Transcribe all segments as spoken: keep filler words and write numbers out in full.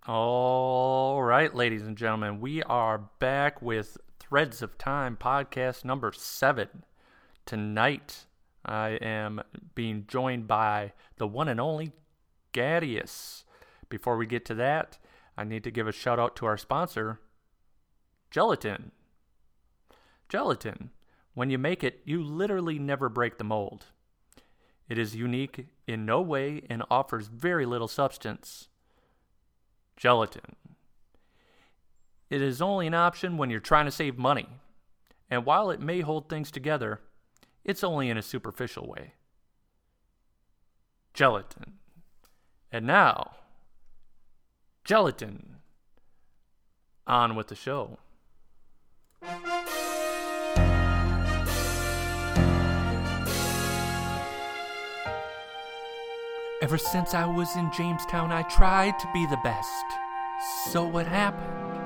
All right, ladies and gentlemen, we are back with Threads of Time podcast number seven. Tonight, I am being joined by the one and only Gadius. Before we get to that, I need to give a shout out to our sponsor, Gelatin. Gelatin. When you make it, you literally never break the mold. It is unique in no way and offers very little substance. Gelatin. It is only an option when you're trying to save money. And while it may hold things together, it's only in a superficial way. Gelatin. And now, Gelatin. On with the show. Ever since I was in Jamestown, I tried to be the best. So what happened?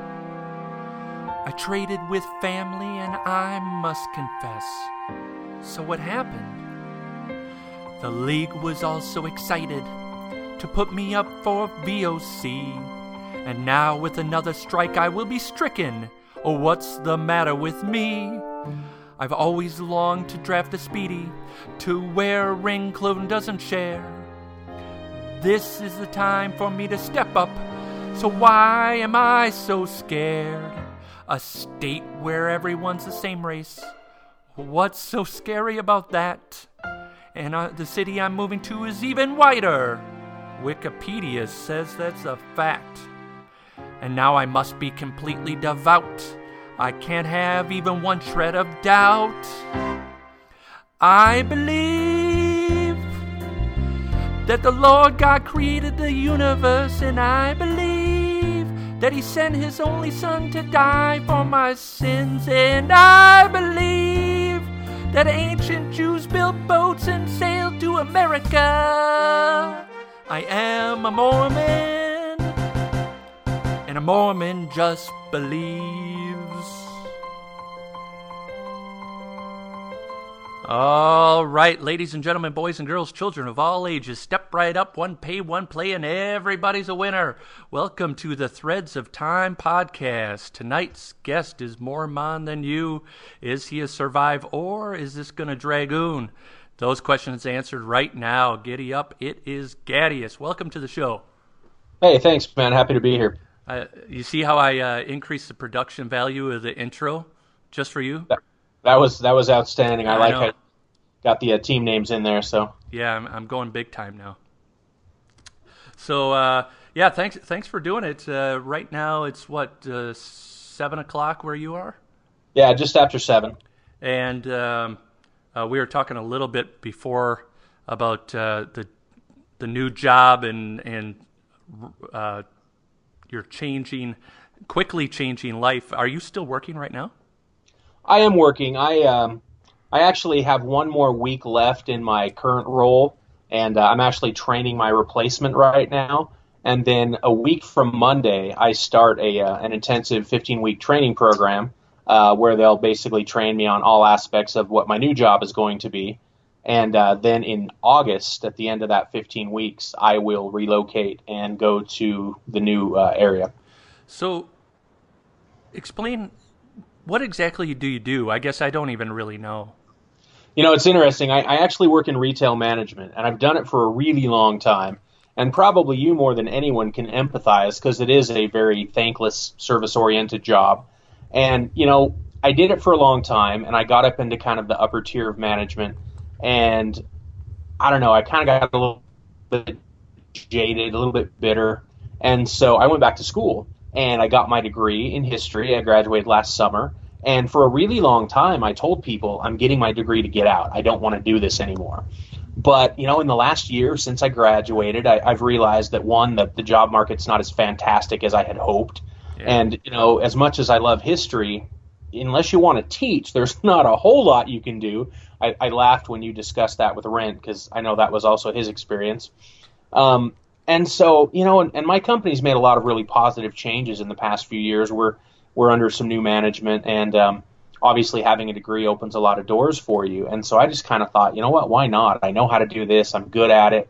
I traded with family, and I must confess. So what happened? The league was also excited to put me up for V O C. And now with another strike, I will be stricken. Oh, what's the matter with me? I've always longed to draft a Speedy, to wear a ring Cloten doesn't share. This is the time for me to step up, so why am I so scared? A state where everyone's the same race. What's so scary about that? And uh, the city I'm moving to is even whiter. Wikipedia says that's a fact. And now I must be completely devout. I can't have even one shred of doubt. I believe that the Lord God created the universe, and I believe that He sent His only Son to die for my sins, and I believe that ancient Jews built boats and sailed to America. I am a Mormon, and a Mormon just believes. All right, ladies and gentlemen, boys and girls, children of all ages, step right up, one pay, one play, and everybody's a winner. Welcome to the Threads of Time podcast. Tonight's guest is more Mon than you. Is he a survive, or is this going to dragoon? Those questions answered right now. Giddy up, it is Gadius. Welcome to the show. Hey, thanks, man. Happy to be here. Uh, you see how I uh, increased the production value of the intro just for you? That, that was that was outstanding. I, I like know. how you got the uh, team names in there. So yeah, I'm, I'm going big time now. So uh, yeah, thanks thanks for doing it. Uh, right now it's what uh, seven o'clock where you are. Yeah, just after seven. And um, uh, we were talking a little bit before about uh, the the new job and and uh, your changing, quickly changing life. Are you still working right now? I am working. I um, I actually have one more week left in my current role, and uh, I'm actually training my replacement right now. And then a week from Monday, I start a uh, an intensive fifteen-week training program uh, where they'll basically train me on all aspects of what my new job is going to be. And uh, then in August, at the end of that fifteen weeks, I will relocate and go to the new uh, area. So, explain, what exactly do you do? I guess I don't even really know. You know, it's interesting. I, I actually work in retail management, and I've done it for a really long time. And probably you more than anyone can empathize because it is a very thankless, service-oriented job. And, you know, I did it for a long time, and I got up into kind of the upper tier of management. And I don't know, I kind of got a little bit jaded, a little bit bitter. And so I went back to school, and I got my degree in history. I graduated last summer. And for a really long time, I told people, I'm getting my degree to get out. I don't want to do this anymore. But, you know, in the last year since I graduated, I, I've realized that, one, that the job market's not as fantastic as I had hoped. Yeah. And, you know, as much as I love history, unless you want to teach, there's not a whole lot you can do. I, I laughed when you discussed that with Rent because I know that was also his experience. Um, and so, you know, and, and my company's made a lot of really positive changes in the past few years. We're we're under some new management, and um, obviously having a degree opens a lot of doors for you. And so I just kind of thought, you know what, why not? I know how to do this. I'm good at it.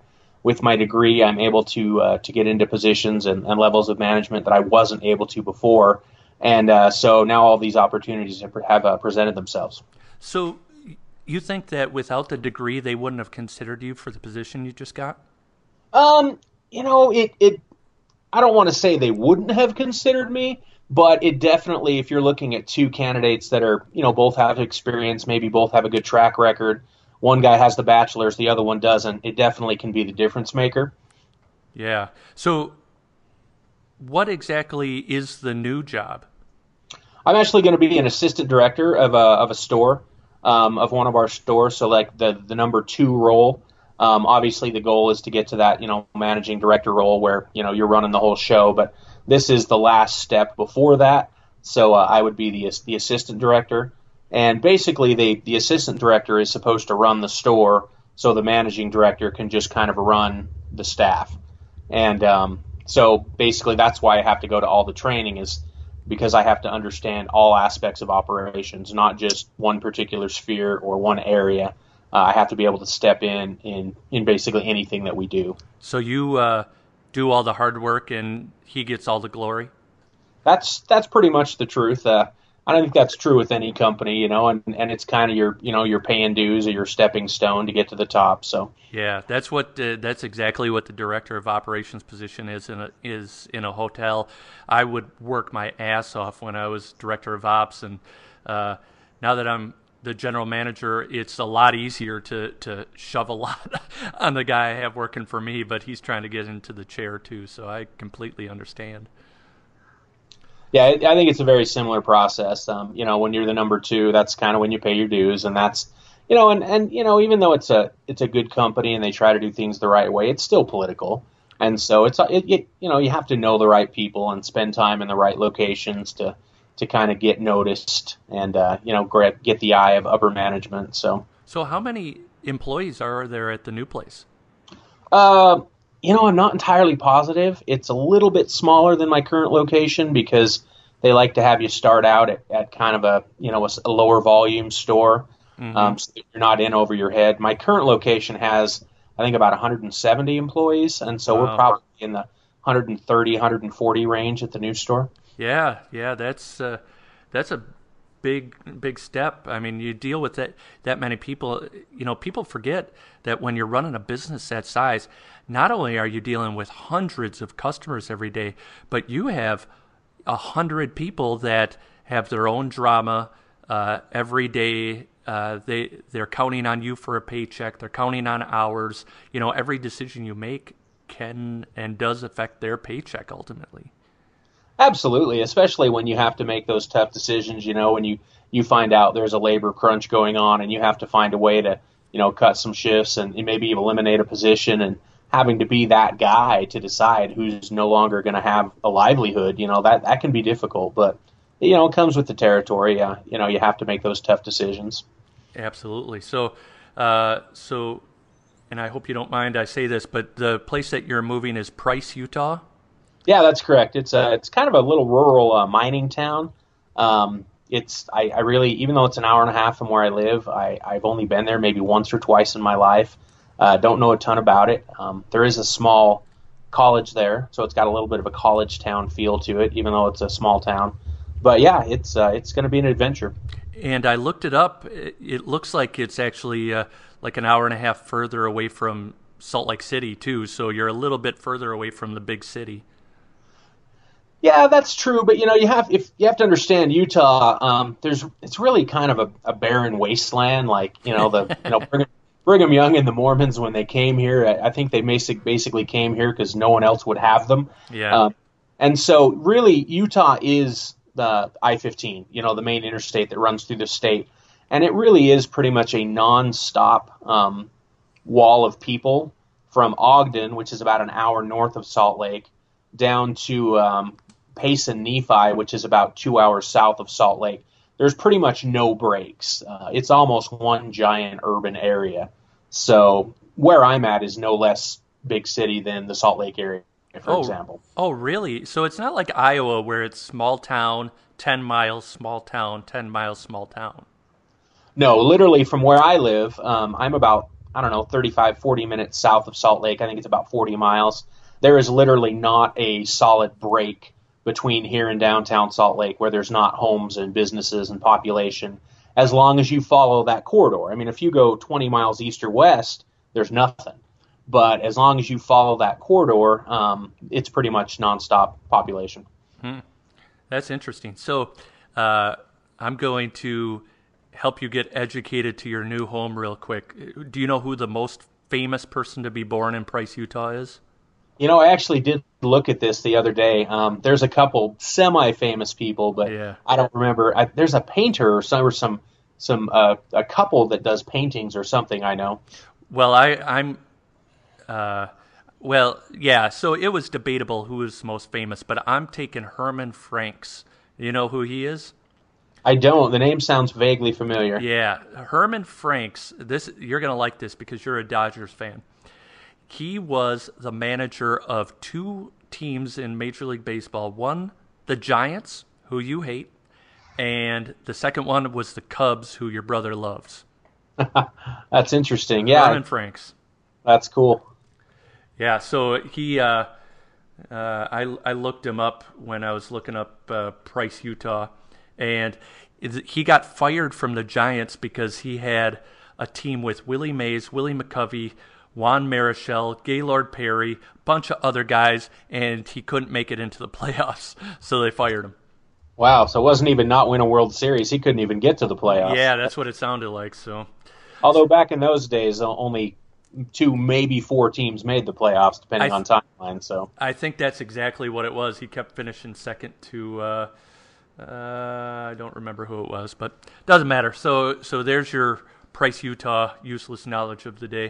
with my degree, I'm able to uh, to get into positions and, and levels of management that I wasn't able to before. And uh, so now all these opportunities have, have uh, presented themselves. So you think that without the degree, they wouldn't have considered you for the position you just got? Um, you know, it, it I don't want to say they wouldn't have considered me, but it definitely, if you're looking at two candidates that are, you know, both have experience, maybe both have a good track record, one guy has the bachelor's, the other one doesn't, it definitely can be the difference maker. Yeah. So what exactly is the new job? I'm actually going to be an assistant director of a, of a store, um, of one of our stores, so like the, the number two role. Um, obviously, the goal is to get to that, you know, managing director role where, you know, you're running the whole show, but this is the last step before that. So uh, I would be the the assistant director, and basically, the the assistant director is supposed to run the store, so the managing director can just kind of run the staff. And um, so basically, that's why I have to go to all the training, is because I have to understand all aspects of operations, not just one particular sphere or one area. Uh, I have to be able to step in, in in basically anything that we do. So you uh, do all the hard work and he gets all the glory? That's that's pretty much the truth. Uh, I don't think that's true with any company, you know, and, and it's kind of your, you know, your paying dues or your stepping stone to get to the top. So yeah, that's what uh, that's exactly what the director of operations position is in a, is in a hotel. I would work my ass off when I was director of ops, and uh, now that I'm the general manager, it's a lot easier to, to shove a lot on the guy I have working for me, but he's trying to get into the chair too, so I completely understand. Yeah, I think it's a very similar process. Um, you know, when you're the number two, that's kind of when you pay your dues, and that's, you know, and, and you know, even though it's a it's a good company and they try to do things the right way, it's still political, and so it's it, it you know, you have to know the right people and spend time in the right locations to. to kind of get noticed and, uh, you know, get the eye of upper management. So, so how many employees are there at the new place? Uh, you know, I'm not entirely positive. It's a little bit smaller than my current location because they like to have you start out at, at kind of a, you know, a, a lower volume store. Mm-hmm. Um, so that you're not in over your head. My current location has, I think, about one hundred seventy employees. And so wow. We're probably in the one hundred thirty, one hundred forty range at the new store. Yeah, yeah, that's uh, that's a big big step. I mean, you deal with that that many people. You know, people forget that when you're running a business that size, not only are you dealing with hundreds of customers every day, but you have a hundred people that have their own drama uh, every day. Uh, they they're counting on you for a paycheck. They're counting on hours. You know, every decision you make can and does affect their paycheck ultimately. Absolutely, especially when you have to make those tough decisions, you know, when you, you find out there's a labor crunch going on and you have to find a way to, you know, cut some shifts and maybe eliminate a position, and having to be that guy to decide who's no longer going to have a livelihood, you know, that, that can be difficult. But, you know, it comes with the territory. Uh, you know, you have to make those tough decisions. Absolutely. So, uh, so, and I hope you don't mind I say this, but the place that you're moving is Price, Utah? Yeah, that's correct. It's a, it's kind of a little rural uh, mining town. Um, it's I, I really, even though it's an hour and a half from where I live, I, I've only been there maybe once or twice in my life. Uh, don't know a ton about it. Um, there is a small college there, so it's got a little bit of a college town feel to it, even though it's a small town. But yeah, it's uh, it's going to be an adventure. And I looked it up. It, it looks like it's actually uh, like an hour and a half further away from Salt Lake City too. So you're a little bit further away from the big city. Yeah, that's true, but you know, you have if you have to understand Utah. Um, there's it's really kind of a, a barren wasteland, like you know the you know Brigham, Brigham Young and the Mormons when they came here. I, I think they basic, basically came here because no one else would have them. Yeah, um, and so really Utah is the I fifteen, you know, the main interstate that runs through the state, and it really is pretty much a nonstop um, wall of people from Ogden, which is about an hour north of Salt Lake, down to um, Payson, Nephi, which is about two hours south of Salt Lake. There's pretty much no breaks. Uh, it's almost one giant urban area. So where I'm at is no less big city than the Salt Lake area, for oh, example. Oh, really? So it's not like Iowa where it's small town, ten miles, small town, ten miles, small town. No, literally from where I live, um, I'm about I don't know, thirty-five, forty minutes south of Salt Lake. I think it's about forty miles. There is literally not a solid break between here and downtown Salt Lake where there's not homes and businesses and population, as long as you follow that corridor. I mean, if you go twenty miles east or west, there's nothing. But as long as you follow that corridor, um, it's pretty much nonstop population. Hmm. That's interesting. So uh, I'm going to help you get educated to your new home real quick. Do you know who the most famous person to be born in Price, Utah is? You know, I actually did look at this the other day. Um, there's a couple semi-famous people, but yeah. I don't remember. I, there's a painter or some, or some, some uh, a couple that does paintings or something. I know. Well, I, I'm, uh, well, yeah. So it was debatable who was most famous, but I'm taking Herman Franks. You know who he is? I don't. The name sounds vaguely familiar. Yeah, Herman Franks. This you're gonna like this because you're a Dodgers fan. He was the manager of two teams in Major League Baseball. One, the Giants, who you hate, and the second one was the Cubs, who your brother loves. That's interesting. Yeah, Herman Franks. That's cool. Yeah, so he, uh, uh, I I looked him up when I was looking up uh, Price, Utah, and he got fired from the Giants because he had a team with Willie Mays, Willie McCovey, Juan Marichal, Gaylord Perry, a bunch of other guys, and he couldn't make it into the playoffs, so they fired him. Wow, so it wasn't even not win a World Series. He couldn't even get to the playoffs. Yeah, that's what it sounded like. So, although back in those days, only two, maybe four teams made the playoffs, depending th- on timeline. So I think that's exactly what it was. He kept finishing second to, uh, uh, I don't remember who it was, but doesn't matter. So, so there's your Price, Utah useless knowledge of the day.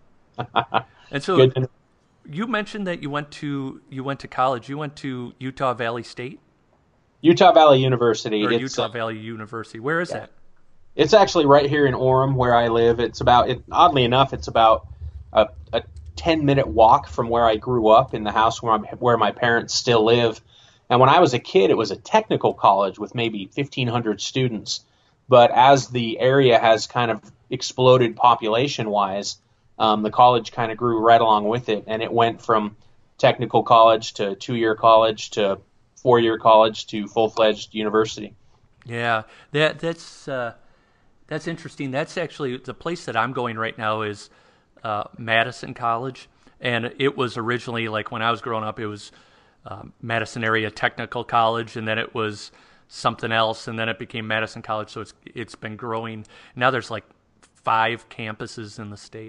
And so you mentioned that you went to you went to college. You went to Utah Valley State? Utah Valley University. Or it's, Utah Valley University. Where is yeah. that? It's actually right here in Orem where I live. It's about, it, oddly enough, it's about a, a ten-minute walk from where I grew up in the house where, I'm, where my parents still live. And when I was a kid, it was a technical college with maybe fifteen hundred students. But as the area has kind of exploded population-wise, Um, the college kind of grew right along with it, and it went from technical college to two-year college to four-year college to full-fledged university. Yeah, that that's uh, that's interesting. That's actually the place that I'm going right now is uh, Madison College, and it was originally, like when I was growing up, it was um, Madison Area Technical College, and then it was something else, and then it became Madison College. So it's it's been growing. Now there's like five campuses in the state.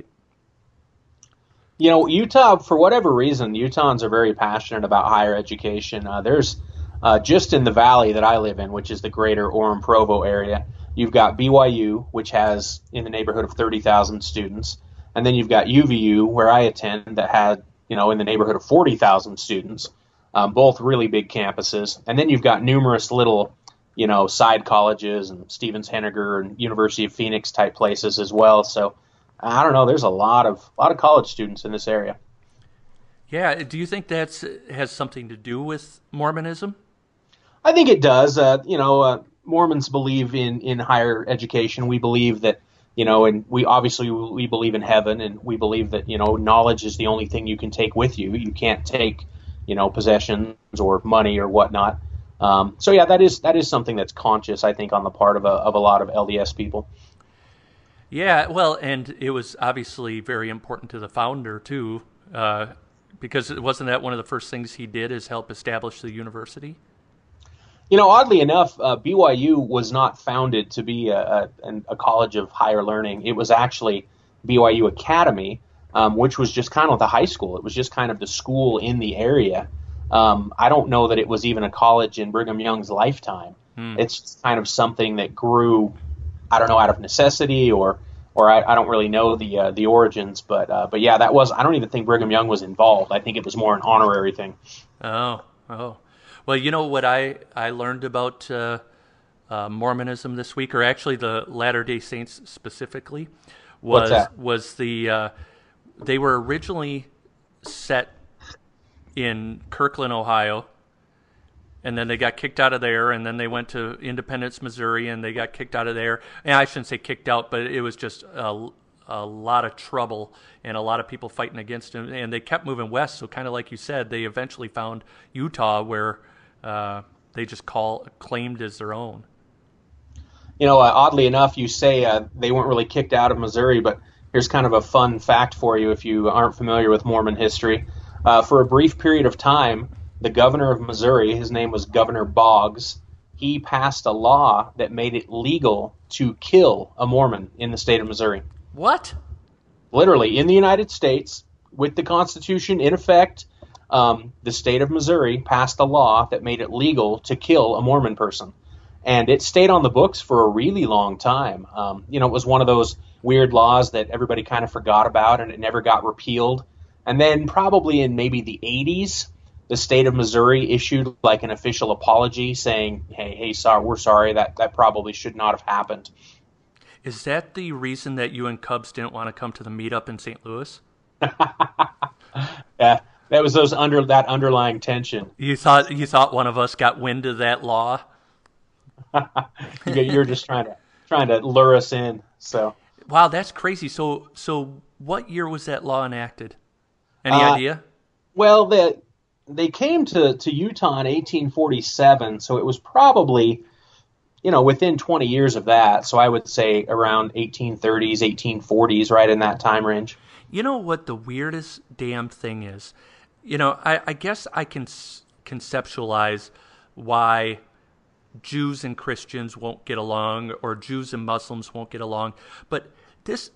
You know, Utah, for whatever reason, Utahns are very passionate about higher education. Uh, there's uh, just in the valley that I live in, which is the greater Orem-Provo area, you've got B Y U, which has in the neighborhood of thirty thousand students. And then you've got U V U, where I attend, that had, you know, in the neighborhood of forty thousand students, um, both really big campuses. And then you've got numerous little, you know, side colleges and Stevens-Henniger and University of Phoenix type places as well. So I don't know. There's a lot of a lot of college students in this area. Yeah. Do you think that's has something to do with Mormonism? I think it does. Uh, you know, uh, Mormons believe in, in higher education. We believe that, you know, and we obviously we believe in heaven, and we believe that, you know, knowledge is the only thing you can take with you. You can't take, you know, possessions or money or whatnot. Um, so yeah, that is that is something that's conscious, I think, on the part of a of a lot of L D S people. Yeah, well, and it was obviously very important to the founder, too, uh, because it wasn't that one of the first things he did is help establish the university? You know, oddly enough, uh, B Y U was not founded to be a, a, a college of higher learning. It was actually B Y U Academy, um, which was just kind of the high school. It was just kind of the school in the area. Um, I don't know that it was even a college in Brigham Young's lifetime. Hmm. It's just kind of something that grew, I don't know, out of necessity, or or I, I don't really know the uh, the origins, but uh, but yeah, that was. I don't even think Brigham Young was involved. I think it was more an honorary thing. Oh, oh, well, you know what I I learned about uh, uh, Mormonism this week, or actually the Latter-day Saints specifically, was What's that? was the uh, they were originally set in Kirkland, Ohio. And then they got kicked out of there, and then they went to Independence, Missouri, and they got kicked out of there. And I shouldn't say kicked out, but it was just uh, a lot of trouble and a lot of people fighting against him, and they kept moving west. So kind of like you said, they eventually found Utah, where uh, they just call claimed as their own. You know, uh, oddly enough, you say uh, they weren't really kicked out of Missouri, but here's kind of a fun fact for you if you aren't familiar with Mormon history. Uh, for a brief period of time, the governor of Missouri, his name was Governor Boggs, he passed a law that made it legal to kill a Mormon in the state of Missouri. What? Literally, in the United States, with the Constitution in effect, um, the state of Missouri passed a law that made it legal to kill a Mormon person. And it stayed on the books for a really long time. Um, you know, it was one of those weird laws that everybody kind of forgot about, and it never got repealed. And then probably in maybe the eighties, the state of Missouri issued like an official apology saying, hey, hey, sorry, we're sorry, that, that probably should not have happened. Is that the reason that you and Cubs didn't want to come to the meetup in Saint Louis? Yeah, that was those under that underlying tension. You thought you thought one of us got wind of that law? You're just trying to trying to lure us in. So wow, that's crazy. So so what year was that law enacted? Any uh, idea? Well, the, they came to, to Utah in eighteen forty-seven, so it was probably, you know, within twenty years of that. So I would say around eighteen thirties, eighteen forties, right in that time range. You know what the weirdest damn thing is? You know, I, I guess I can s- conceptualize why Jews and Christians won't get along, or Jews and Muslims won't get along. But this,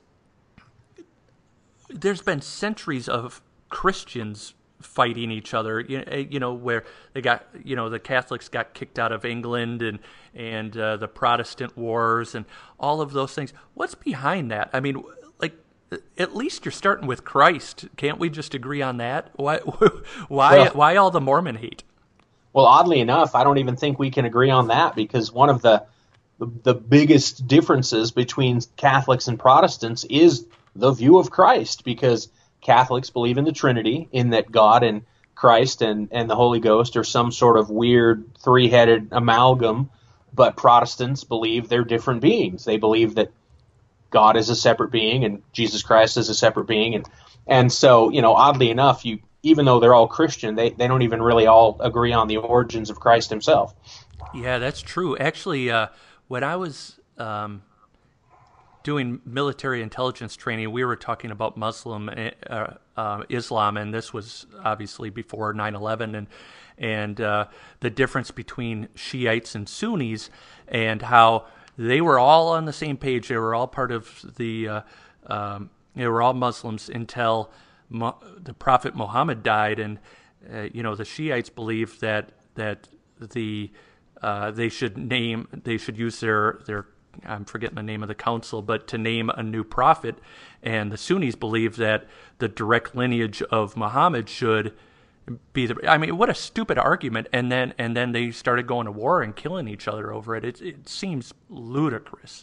there's been centuries of Christians fighting each other, you know, you know, where they got, you know, the Catholics got kicked out of England, and and uh, the Protestant wars and all of those things. What's behind that? I mean, like, at least you're starting with Christ. Can't we just agree on that? Why why Well, why all the Mormon hate? Well, oddly enough, I don't even think we can agree on that, because one of the the, the biggest differences between Catholics and Protestants is the view of Christ, because Catholics believe in the Trinity, in that God and Christ and, and the Holy Ghost are some sort of weird three-headed amalgam, but Protestants believe they're different beings. They believe that God is a separate being and Jesus Christ is a separate being. And, and so, you know, oddly enough, you even though they're all Christian, they, they don't even really all agree on the origins of Christ himself. Yeah, that's true. Actually, uh, when I was um, doing military intelligence training, we were talking about Muslim uh, uh, Islam, and this was obviously before nine eleven, and and uh, the difference between Shiites and Sunnis, and how they were all on the same page. They were all part of the, uh, um, they were all Muslims until Mo- the Prophet Muhammad died, and uh, you know, the Shiites believe that that the uh, they should name they should use their their I'm forgetting the name of the council, but to name a new prophet, and the Sunnis believe that the direct lineage of Muhammad should be the. I mean, what a stupid argument! And then and then they started going to war and killing each other over it. It it seems ludicrous.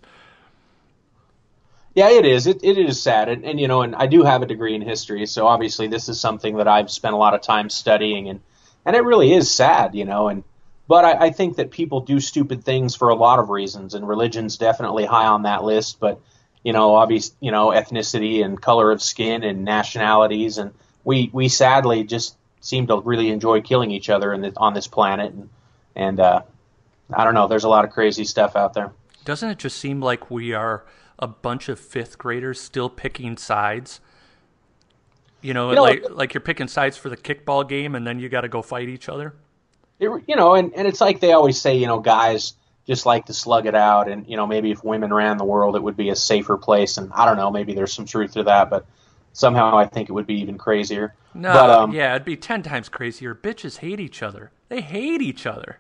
Yeah, it is. It it is sad, and, and you know, and I do have a degree in history, so obviously this is something that I've spent a lot of time studying, and, and it really is sad, you know. And but I, I think that people do stupid things for a lot of reasons, and religion's definitely high on that list. But you know, obviously, you know, ethnicity and color of skin and nationalities, and we we sadly just seem to really enjoy killing each other in the, on this planet, and and uh, I don't know. There's a lot of crazy stuff out there. Doesn't it just seem like we are a bunch of fifth graders still picking sides? You know, You know, like like you're picking sides for the kickball game, and then you got to go fight each other. It, you know, and, and it's like they always say, you know, guys just like to slug it out, and you know, maybe if women ran the world, it would be a safer place. And I don't know, maybe there's some truth to that, but somehow I think it would be even crazier. No, but, um, yeah, it'd be ten times crazier. Bitches hate each other. They hate each other.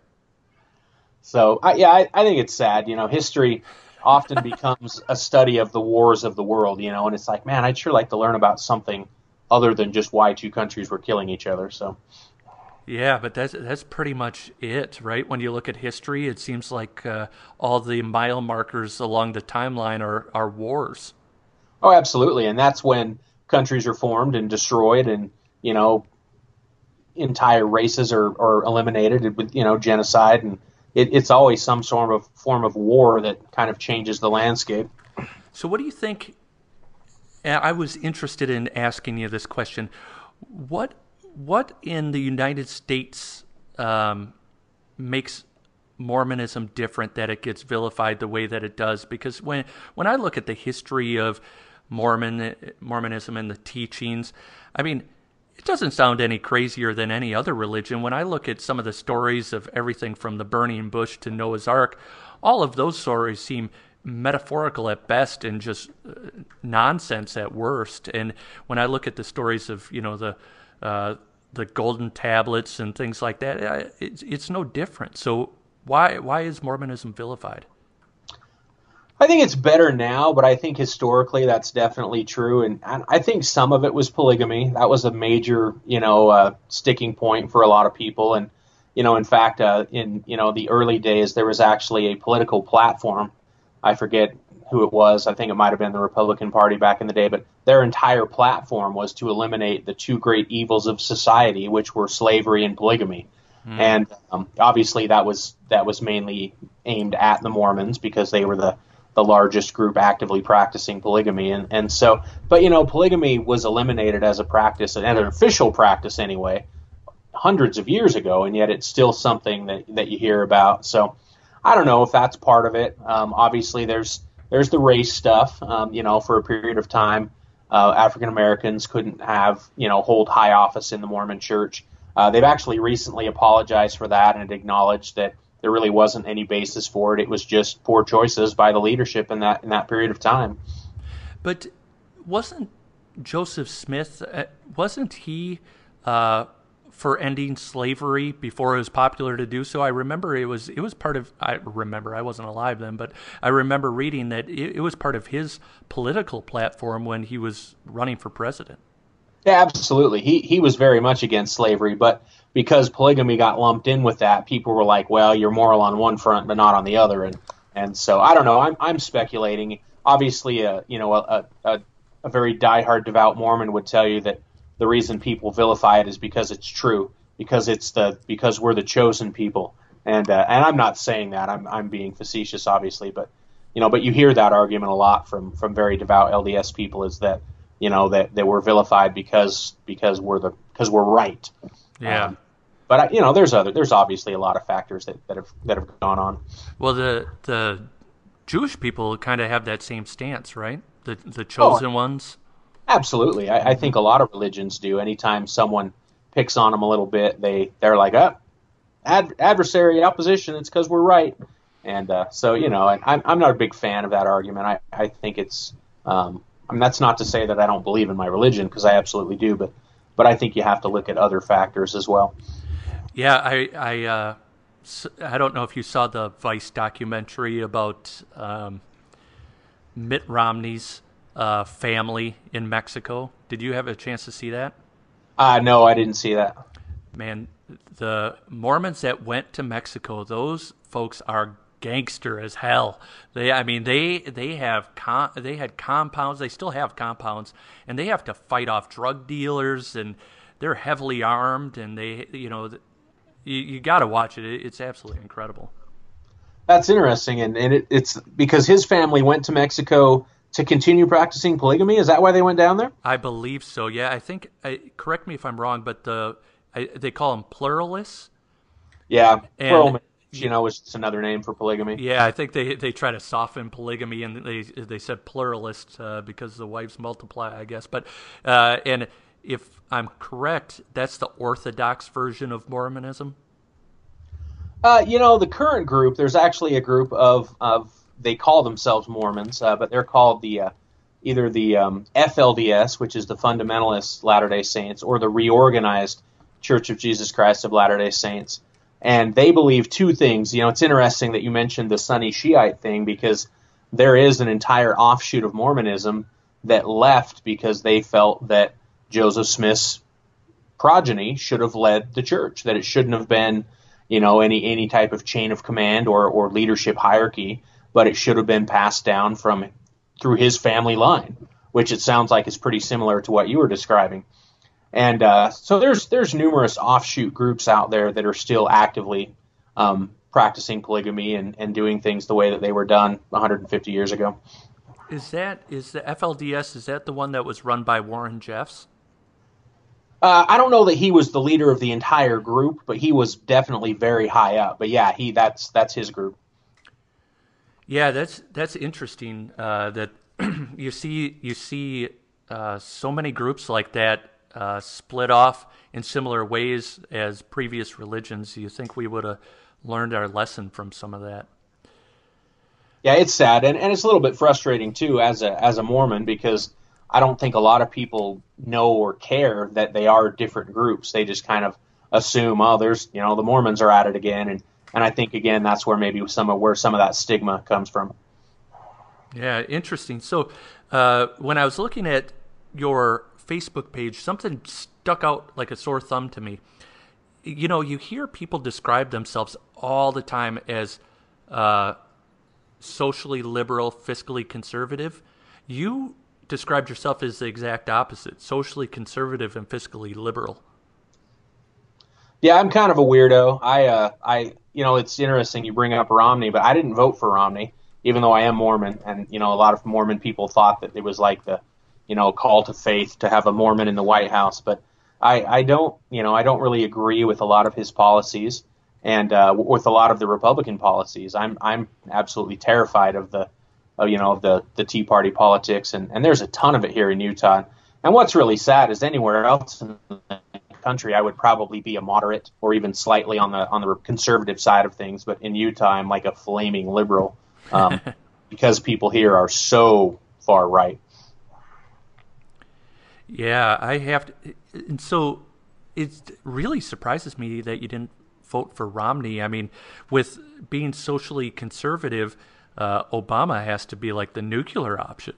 So I, yeah, I, I think it's sad. You know, history often becomes a study of the wars of the world. You know, and it's like, man, I'd sure like to learn about something other than just why two countries were killing each other. So. Yeah, but that's that's pretty much it, right? When you look at history, it seems like uh, all the mile markers along the timeline are, are wars. Oh, absolutely, and that's when countries are formed and destroyed, and you know, entire races are, are eliminated with you know genocide, and it, it's always some sort of form of war that kind of changes the landscape. So, what do you think? I was interested in asking you this question. What what in the United States um, makes Mormonism different that it gets vilified the way that it does? Because when when I look at the history of Mormon Mormonism and the teachings, I mean, it doesn't sound any crazier than any other religion. When I look at some of the stories of everything from the burning bush to Noah's Ark, all of those stories seem metaphorical at best and just uh, nonsense at worst. And when I look at the stories of, you know, the uh, the golden tablets and things like that, it's, it's no different. So why why is Mormonism vilified? I think it's better now, but I think historically that's definitely true. And, and I think some of it was polygamy. That was a major, you know, uh, sticking point for a lot of people. And, you know, in fact, uh, in, you know, the early days, there was actually a political platform. I forget who it was. I think it might have been the Republican Party back in the day, but their entire platform was to eliminate the two great evils of society, which were slavery and polygamy. Mm. And um, obviously that was that was mainly aimed at the Mormons because they were the the largest group actively practicing polygamy. And, and so, but, you know, polygamy was eliminated as a practice, and an official practice anyway, hundreds of years ago, and yet it's still something that, that you hear about. So I don't know if that's part of it. Um, obviously, there's there's the race stuff. Um, you know, for a period of time, uh, African Americans couldn't have, you know, hold high office in the Mormon Church. Uh, they've actually recently apologized for that and acknowledged that there really wasn't any basis for it. It was just poor choices by the leadership in that in that period of time. But wasn't Joseph Smith, uh, wasn't he uh, for ending slavery before it was popular to do so? I remember it was it was part of, I remember, I wasn't alive then, but I remember reading that it, it was part of his political platform when he was running for president. Yeah, absolutely. He he was very much against slavery, but because polygamy got lumped in with that, people were like, well, you're moral on one front, but not on the other. And and so I don't know. I'm I'm speculating. Obviously, a you know a a, a very diehard devout Mormon would tell you that the reason people vilify it is because it's true, because it's the because we're the chosen people. And uh, and I'm not saying that. I'm I'm being facetious, obviously, but you know, but you hear that argument a lot from from very devout L D S people, is that, you know, that, that we're vilified because because we're the because we're right. Yeah. Um, but you know, there's other there's obviously a lot of factors that, that have that have gone on. Well, the the Jewish people kind of have that same stance, right? The the chosen oh, ones. Absolutely, I, I think a lot of religions do. Anytime someone picks on them a little bit, they they're like, oh, ad, adversary, opposition. It's because we're right. And uh, so, you know, I'm I'm not a big fan of that argument. I I think it's um, I mean, that's not to say that I don't believe in my religion, because I absolutely do, but but I think you have to look at other factors as well. Yeah, I I, uh, I don't know if you saw the Vice documentary about um, Mitt Romney's uh, family in Mexico. Did you have a chance to see that? Uh, no, I didn't see that. Man, the Mormons that went to Mexico, those folks are gangster as hell. They, I mean, they they have com- they had compounds. They still have compounds, and they have to fight off drug dealers, and they're heavily armed. And they, you know, you, you got to watch it. It's absolutely incredible. That's interesting, and and it, it's because his family went to Mexico to continue practicing polygamy. Is that why they went down there? I believe so. Yeah, I think. I, correct me if I'm wrong, but the I, they call them pluralists. Yeah, and, plural. You know, it's just another name for polygamy. Yeah, I think they they try to soften polygamy, and they they said pluralist uh, because the wives multiply, I guess. But uh, and if I'm correct, that's the Orthodox version of Mormonism. Uh, you know, the current group, there's actually a group of of they call themselves Mormons, uh, but they're called the uh, either the um, F L D S, which is the Fundamentalist Latter-day Saints, or the Reorganized Church of Jesus Christ of Latter-day Saints. And they believe two things. You know, it's interesting that you mentioned the Sunni Shiite thing, because there is an entire offshoot of Mormonism that left because they felt that Joseph Smith's progeny should have led the church, that it shouldn't have been, you know, any any type of chain of command or, or leadership hierarchy, but it should have been passed down from through his family line, which it sounds like is pretty similar to what you were describing. And uh, so there's there's numerous offshoot groups out there that are still actively um, practicing polygamy and, and doing things the way that they were done one hundred fifty years ago. Is that is the F L D S? Is that the one that was run by Warren Jeffs? Uh, I don't know that he was the leader of the entire group, but he was definitely very high up. But yeah, he that's that's his group. Yeah, that's that's interesting. Uh, that you see you see uh, so many groups like that uh, split off in similar ways as previous religions. You think we would have learned our lesson from some of that? Yeah, it's sad, and, and it's a little bit frustrating too as a as a Mormon, because I don't think a lot of people know or care that they are different groups. They just kind of assume, oh, there's, you know, the Mormons are at it again, and and I think again that's where maybe some of where some of that stigma comes from. Yeah, interesting. So uh, when I was looking at your Facebook page, something stuck out like a sore thumb to me. You know, you hear people describe themselves all the time as uh, socially liberal, fiscally conservative. You described yourself as the exact opposite, socially conservative and fiscally liberal. Yeah, I'm kind of a weirdo. I, uh, I, you know, it's interesting you bring up Romney, but I didn't vote for Romney, even though I am Mormon, and you know, a lot of Mormon people thought that it was like the, you know, call to faith to have a Mormon in the White House. But I, I don't, you know, I don't really agree with a lot of his policies, and uh, with a lot of the Republican policies. I'm, I'm absolutely terrified of the, of, you know, of the the Tea Party politics, and and there's a ton of it here in Utah. And what's really sad is anywhere else in the country, I would probably be a moderate or even slightly on the on the conservative side of things. But in Utah, I'm like a flaming liberal, um, because people here are so far right. Yeah, I have to. And so it really surprises me that you didn't vote for Romney. I mean, with being socially conservative, uh, Obama has to be like the nuclear option.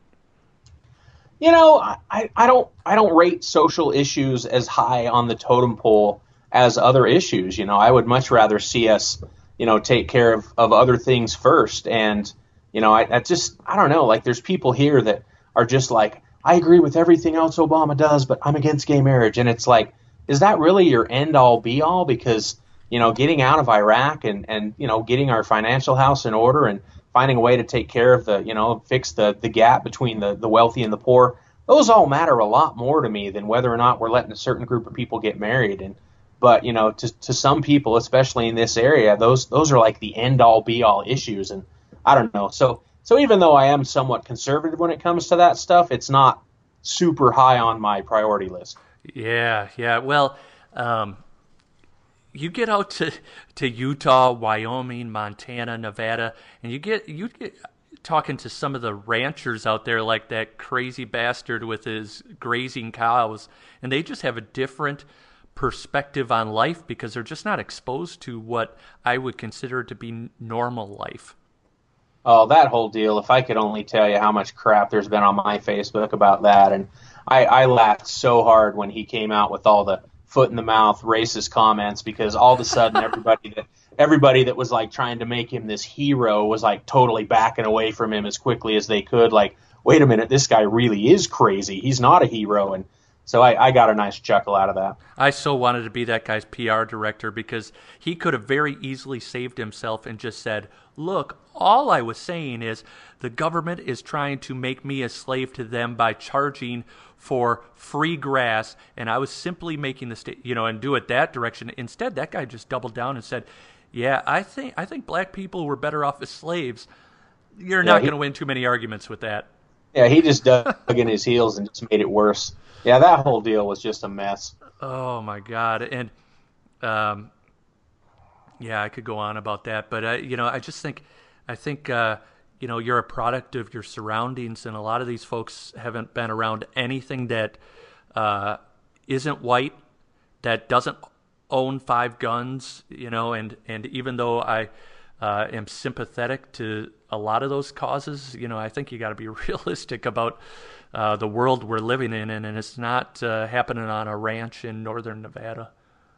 You know, I, I don't I don't rate social issues as high on the totem pole as other issues. You know, I would much rather see us, you know, take care of, of other things first. And, you know, I, I just, I don't know, like there's people here that are just like, I agree with everything else Obama does, but I'm against gay marriage. And it's like, is that really your end all be all? Because, you know, getting out of Iraq and, and, you know, getting our financial house in order and finding a way to take care of the, you know, fix the, the gap between the, the wealthy and the poor, those all matter a lot more to me than whether or not we're letting a certain group of people get married. And, but, you know, to, to some people, especially in this area, those, those are like the end all be all issues. And I don't know. So, so even though I am somewhat conservative when it comes to that stuff, it's not super high on my priority list. Yeah. Yeah. Well, um, you get out to, to Utah, Wyoming, Montana, Nevada, and you get you get talking to some of the ranchers out there, like that crazy bastard with his grazing cows, and they just have a different perspective on life because they're just not exposed to what I would consider to be normal life. Oh, that whole deal. If I could only tell you how much crap there's been on my Facebook about that. And I, I laughed so hard when he came out with all the foot in the mouth racist comments, because all of a sudden everybody that everybody that was like trying to make him this hero was like totally backing away from him as quickly as they could. Like, wait a minute, this guy really is crazy. He's not a hero. And so I, I got a nice chuckle out of that. I so wanted to be that guy's P R director, because he could have very easily saved himself and just said, look, all I was saying is the government is trying to make me a slave to them by charging for free grass, and I was simply making the sta- you know, and do it that direction. Instead, that guy just doubled down and said, yeah, I think I think black people were better off as slaves. You're yeah, not he, going to win too many arguments with that. Yeah, he just dug in his heels and just made it worse. Yeah, that whole deal was just a mess. Oh, my God. And, um, yeah, I could go on about that. But, uh, you know, I just think, I think, uh, you know, you're a product of your surroundings, and a lot of these folks haven't been around anything that uh, isn't white, that doesn't own five guns, you know, and, and even though I uh, am sympathetic to a lot of those causes, you know, I think you got to be realistic about uh, the world we're living in, and, and it's not uh, happening on a ranch in northern Nevada.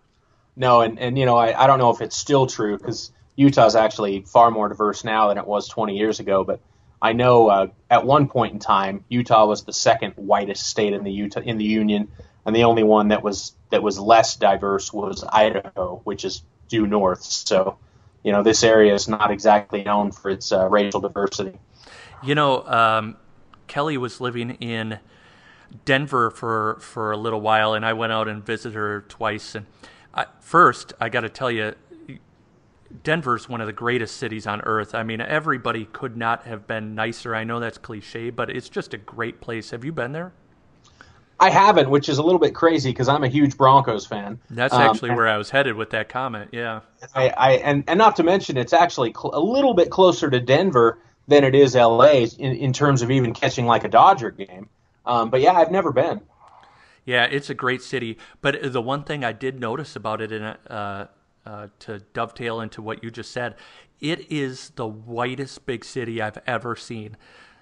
No, and, and you know, I, I don't know if it's still true, because Utah's actually far more diverse now than it was twenty years ago, but I know uh, at one point in time, Utah was the second whitest state in the Utah in the Union, and the only one that was that was less diverse was Idaho, which is due north. So, you know, this area is not exactly known for its uh, racial diversity. You know, um, Kelly was living in Denver for, for a little while, and I went out and visited her twice. And I, first, I got to tell you, Denver's one of the greatest cities on earth. I mean, everybody could not have been nicer. I know that's cliche, but it's just a great place. Have you been there? I haven't, which is a little bit crazy because I'm a huge Broncos fan. That's Um, actually and where I was headed with that comment. Yeah. I, I and, and not to mention, it's actually cl- a little bit closer to Denver than it is L A in, in terms of even catching like a Dodger game. Um, but yeah, I've never been. Yeah, it's a great city. But the one thing I did notice about it, in uh, uh, to dovetail into what you just said, it is the whitest big city I've ever seen.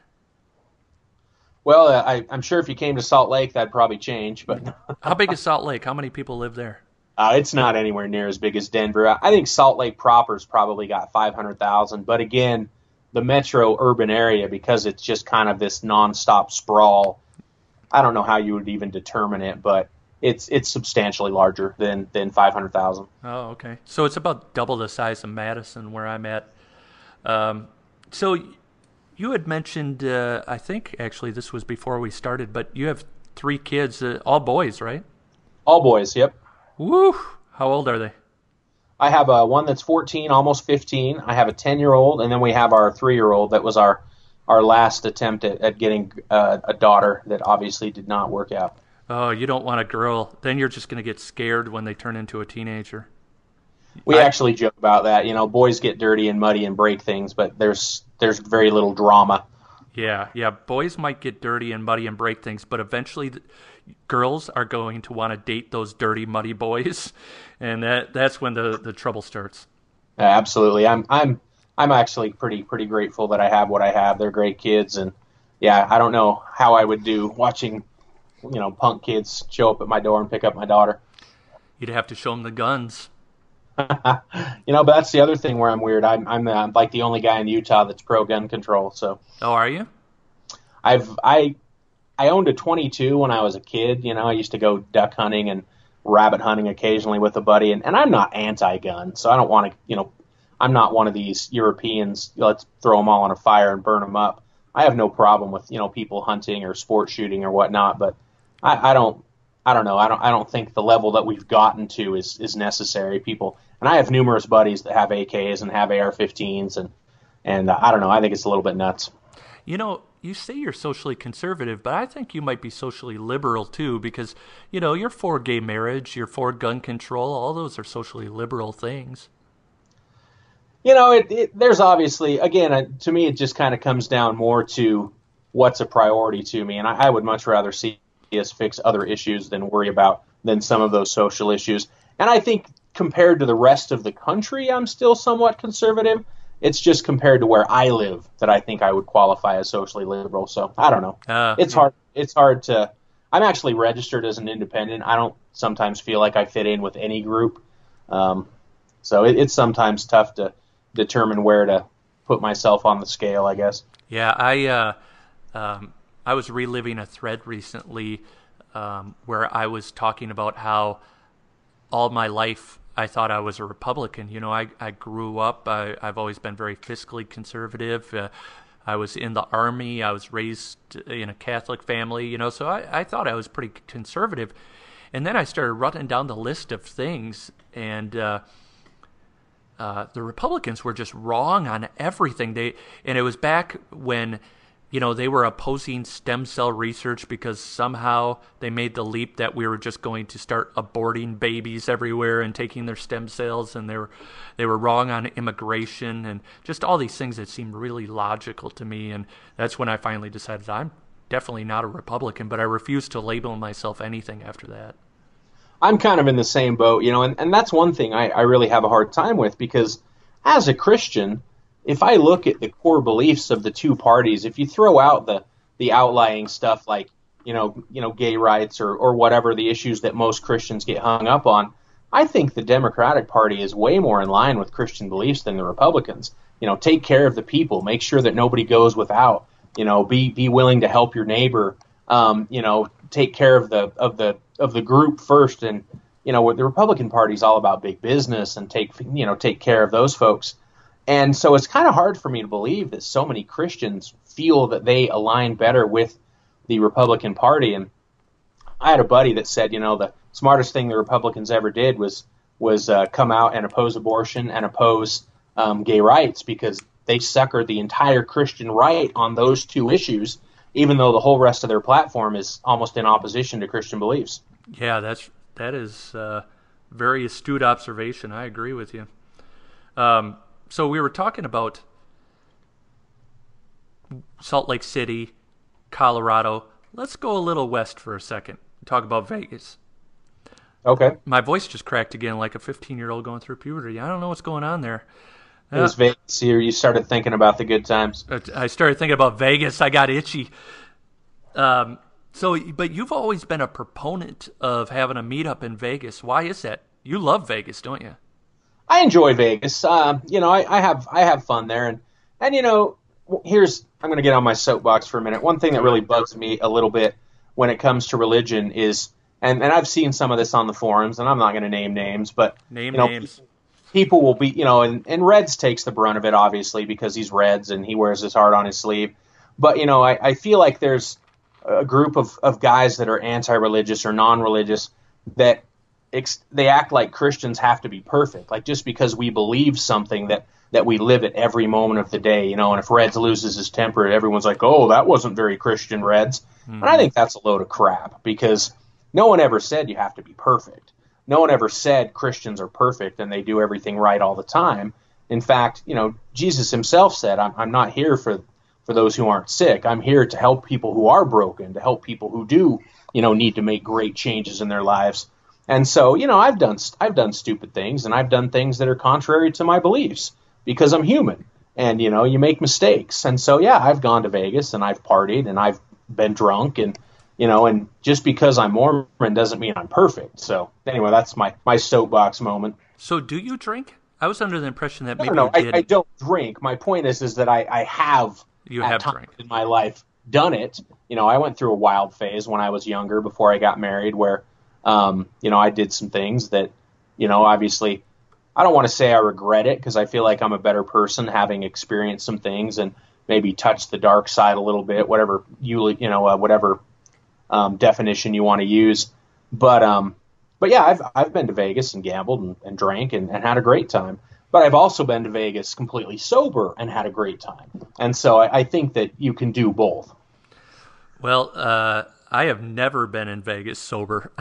Well, uh, I, I'm sure if you came to Salt Lake, that'd probably change. But How big is Salt Lake? How many people live there? uh, it's not anywhere near as big as Denver. I, I think Salt Lake proper's probably got five hundred thousand. But again, the metro urban area, because it's just kind of this nonstop sprawl, I don't know how you would even determine it, but it's it's substantially larger than, than five hundred thousand. Oh, okay. So it's about double the size of Madison, where I'm at. Um, so you had mentioned, uh, I think actually this was before we started, but you have three kids, uh, all boys, right? All boys, yep. Woo! How old are they? I have a one that's fourteen, almost fifteen. I have a ten-year-old, and then we have our three-year-old that was our our last attempt at, at getting uh, a daughter that obviously did not work out. Oh, you don't want a girl. Then you're just going to get scared when they turn into a teenager. We I- actually joke about that. You know, boys get dirty and muddy and break things, but there's there's very little drama. Yeah, yeah. Boys might get dirty and muddy and break things, but eventually the, girls are going to want to date those dirty, muddy boys, and that that's when the, the trouble starts. Uh, absolutely. I'm I'm I'm actually pretty pretty grateful that I have what I have. They're great kids, and yeah, I don't know how I would do watching, you know, punk kids show up at my door and pick up my daughter. You'd have to show them the guns. You know, but that's the other thing where I'm weird. I'm I'm uh, like the only guy in Utah that's pro gun control. So Oh, are you? I've I I owned a twenty-two when I was a kid. You know, I used to go duck hunting and rabbit hunting occasionally with a buddy, and, and I'm not anti-gun, so I don't want to, you know, I'm not one of these Europeans, let's throw them all on a fire and burn them up. I have no problem with, you know, people hunting or sport shooting or whatnot, but I, I don't, I don't know, I don't, I don't think the level that we've gotten to is, is necessary. People, and I have numerous buddies that have A Ks and have A R fifteens, and, and uh, I don't know, I think it's a little bit nuts. You know, you say you're socially conservative, but I think you might be socially liberal too, because, you know, you're for gay marriage, you're for gun control, all those are socially liberal things. You know, it, it, there's obviously, again, uh, to me, it just kind of comes down more to what's a priority to me. And I, I would much rather see us fix other issues than worry about than some of those social issues. And I think compared to the rest of the country, I'm still somewhat conservative. It's just compared to where I live that I think I would qualify as socially liberal. So I don't know. Uh, it's yeah. hard. It's hard to. I'm actually registered as an independent. I don't sometimes feel like I fit in with any group. Um, so it, it's sometimes tough to determine where to put myself on the scale, I guess. Yeah, I uh, um, I was reliving a thread recently um, where I was talking about how all my life I thought I was a Republican. You know, I, I grew up, I, I've always been very fiscally conservative. Uh, I was in the Army. I was raised in a Catholic family, you know, so I, I thought I was pretty conservative. And then I started running down the list of things, and uh, uh, the Republicans were just wrong on everything. They and it was back when, you know, they were opposing stem cell research because somehow they made the leap that we were just going to start aborting babies everywhere and taking their stem cells, and they were they were wrong on immigration and just all these things that seemed really logical to me. And that's when I finally decided I'm definitely not a Republican, but I refuse to label myself anything after that. I'm kind of in the same boat, you know, and, and that's one thing I, I really have a hard time with, because as a Christian, if I look at the core beliefs of the two parties, if you throw out the, the outlying stuff like, you know, you know, gay rights or, or whatever the issues that most Christians get hung up on, I think the Democratic Party is way more in line with Christian beliefs than the Republicans. You know, take care of the people, make sure that nobody goes without, you know, be be willing to help your neighbor, um, you know, take care of the of the of the group first. And, you know, the Republican Party is all about big business and take, you know, take care of those folks. And so it's kind of hard for me to believe that so many Christians feel that they align better with the Republican Party. And I had a buddy that said, you know, the smartest thing the Republicans ever did was was uh, come out and oppose abortion and oppose um, gay rights, because they suckered the entire Christian right on those two issues, even though the whole rest of their platform is almost in opposition to Christian beliefs. Yeah, that's that is uh, very astute observation. I agree with you. Um, so we were talking about Salt Lake City, Colorado. Let's go a little west for a second. Talk about Vegas. Okay. My voice just cracked again like a fifteen-year-old going through puberty. I don't know what's going on there. It was Vegas here. You started thinking about the good times. I started thinking about Vegas. I got itchy. Um, so, but you've always been a proponent of having a meetup in Vegas. Why is that? You love Vegas, don't you? I enjoy Vegas. Uh, you know, I, I have I have fun there, and and you know, here's I'm going to get on my soapbox for a minute. One thing that really bugs me a little bit when it comes to religion is, and, and I've seen some of this on the forums, and I'm not going to name names, but name you know, names. People, people will be, you know, and, and Reds takes the brunt of it, obviously, because he's Reds and he wears his heart on his sleeve. But, you know, I, I feel like there's a group of, of guys that are anti-religious or non-religious that ex- they act like Christians have to be perfect. Like, just because we believe something that, that we live it every moment of the day, you know, and if Reds loses his temper, everyone's like, oh, that wasn't very Christian, Reds. Mm-hmm. And I think that's a load of crap, because no one ever said you have to be perfect. No one ever said Christians are perfect and they do everything right all the time. In fact, you know, Jesus himself said, I'm, I'm not here for, for those who aren't sick. I'm here to help people who are broken, to help people who do, you know, need to make great changes in their lives. And so, you know, I've done I've done stupid things, and I've done things that are contrary to my beliefs, because I'm human. And, you know, you make mistakes. And so, yeah, I've gone to Vegas and I've partied and I've been drunk, and you know, and just because I'm Mormon doesn't mean I'm perfect. So anyway, that's my, my soapbox moment. So do you drink? I was under the impression that maybe no, no, you did. I, I don't drink. My point is, is that I, I have, you at have times drank in my life, done it. You know, I went through a wild phase when I was younger, before I got married, where, um, you know, I did some things that, you know, obviously, I don't want to say I regret it, because I feel like I'm a better person having experienced some things and maybe touched the dark side a little bit, whatever you, you know, uh, whatever Um, definition you want to use. But um, but yeah, I've I've been to Vegas and gambled and, and drank and, and had a great time. But I've also been to Vegas completely sober and had a great time. And so I, I think that you can do both. Well, uh, I have never been in Vegas sober.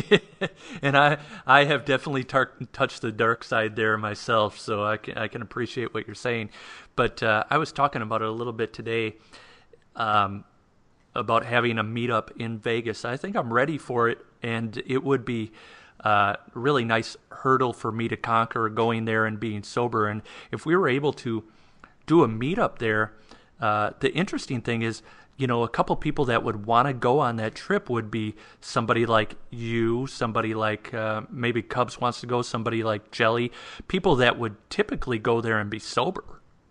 And I I have definitely tar- touched the dark side there myself, so I can, I can appreciate what you're saying. But uh, I was talking about it a little bit today, um, about having a meetup in Vegas. I think I'm ready for it, and it would be a really nice hurdle for me to conquer, going there and being sober. And if we were able to do a meetup there, uh, the interesting thing is, you know, a couple people that would want to go on that trip would be somebody like you, somebody like uh, maybe Cubs wants to go, somebody like Jelly, people that would typically go there and be sober.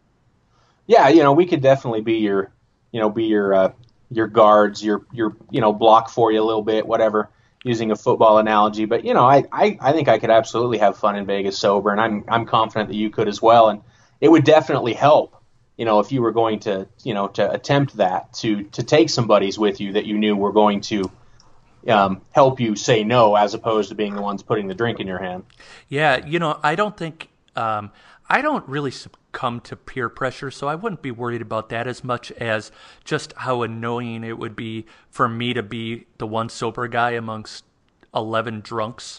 Yeah, you know, we could definitely be your, you know, be your, uh, your guards, your, your, you know, block for you a little bit, whatever, using a football analogy. But, you know, I, I, I think I could absolutely have fun in Vegas sober, and I'm, I'm confident that you could as well. And it would definitely help, you know, if you were going to, you know, to attempt that, to, to take some buddies with you that you knew were going to um, help you say no, as opposed to being the ones putting the drink in your hand. Yeah. You know, I don't think, um, I don't really succumb to peer pressure, so I wouldn't be worried about that as much as just how annoying it would be for me to be the one sober guy amongst eleven drunks.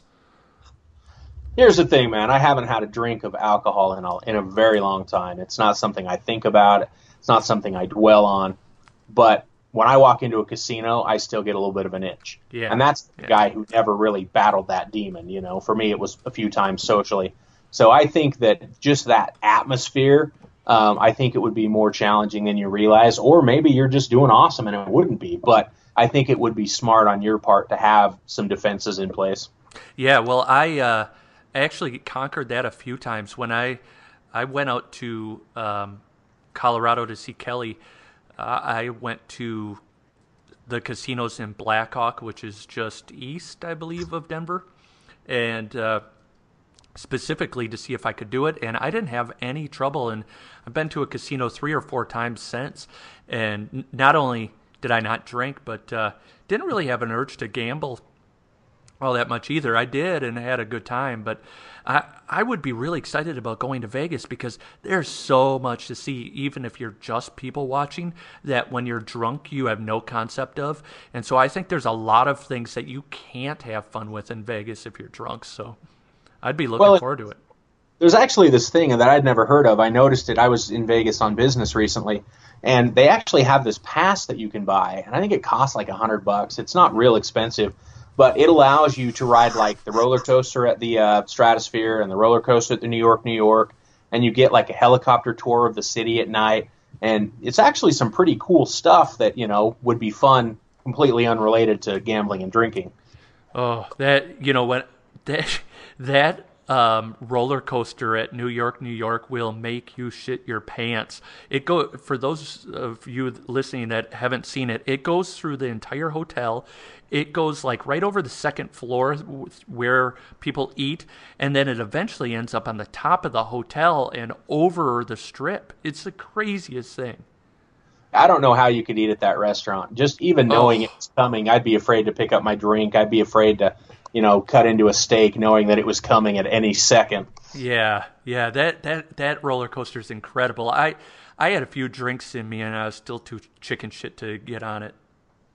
Here's the thing, man. I haven't had a drink of alcohol in a, in a very long time. It's not something I think about. It's not something I dwell on. But when I walk into a casino, I still get a little bit of an itch. Yeah. And that's the yeah. guy who never really battled that demon. You know, for me, it was a few times socially. So I think that just that atmosphere, um, I think it would be more challenging than you realize. Or maybe you're just doing awesome and it wouldn't be. But I think it would be smart on your part to have some defenses in place. Yeah, well, I uh, actually conquered that a few times. When I I went out to um, Colorado to see Kelly, uh, I went to the casinos in Blackhawk, which is just east, I believe, of Denver. And uh, specifically to see if I could do it, and I didn't have any trouble. And I've been to a casino three or four times since, and n- not only did I not drink, but uh, didn't really have an urge to gamble all that much either. I did and had a good time, but I I would be really excited about going to Vegas because there's so much to see, even if you're just people watching, that when you're drunk you have no concept of. And so I think there's a lot of things that you can't have fun with in Vegas if you're drunk. So I'd be looking Well, forward to it. there's actually this thing that I'd never heard of. I noticed it. I was in Vegas on business recently, and they actually have this pass that you can buy, and I think it costs like a hundred bucks. It's not real expensive, but it allows you to ride like the roller coaster at the uh, Stratosphere and the roller coaster at the New York, New York, and you get like a helicopter tour of the city at night, and it's actually some pretty cool stuff that, you know, would be fun, completely unrelated to gambling and drinking. Oh, that, you know, when that that um, roller coaster at New York, New York will make you shit your pants. It go for those of you listening that haven't seen it. It goes through the entire hotel. It goes like right over the second floor where people eat, and then it eventually ends up on the top of the hotel and over the strip. It's the craziest thing. I don't know how you could eat at that restaurant. Just even knowing Oh. it's coming, I'd be afraid to pick up my drink. I'd be afraid to, you know, cut into a steak knowing that it was coming at any second. Yeah, yeah, that that that roller coaster is incredible. I I had a few drinks in me, and I was still too chicken shit to get on it.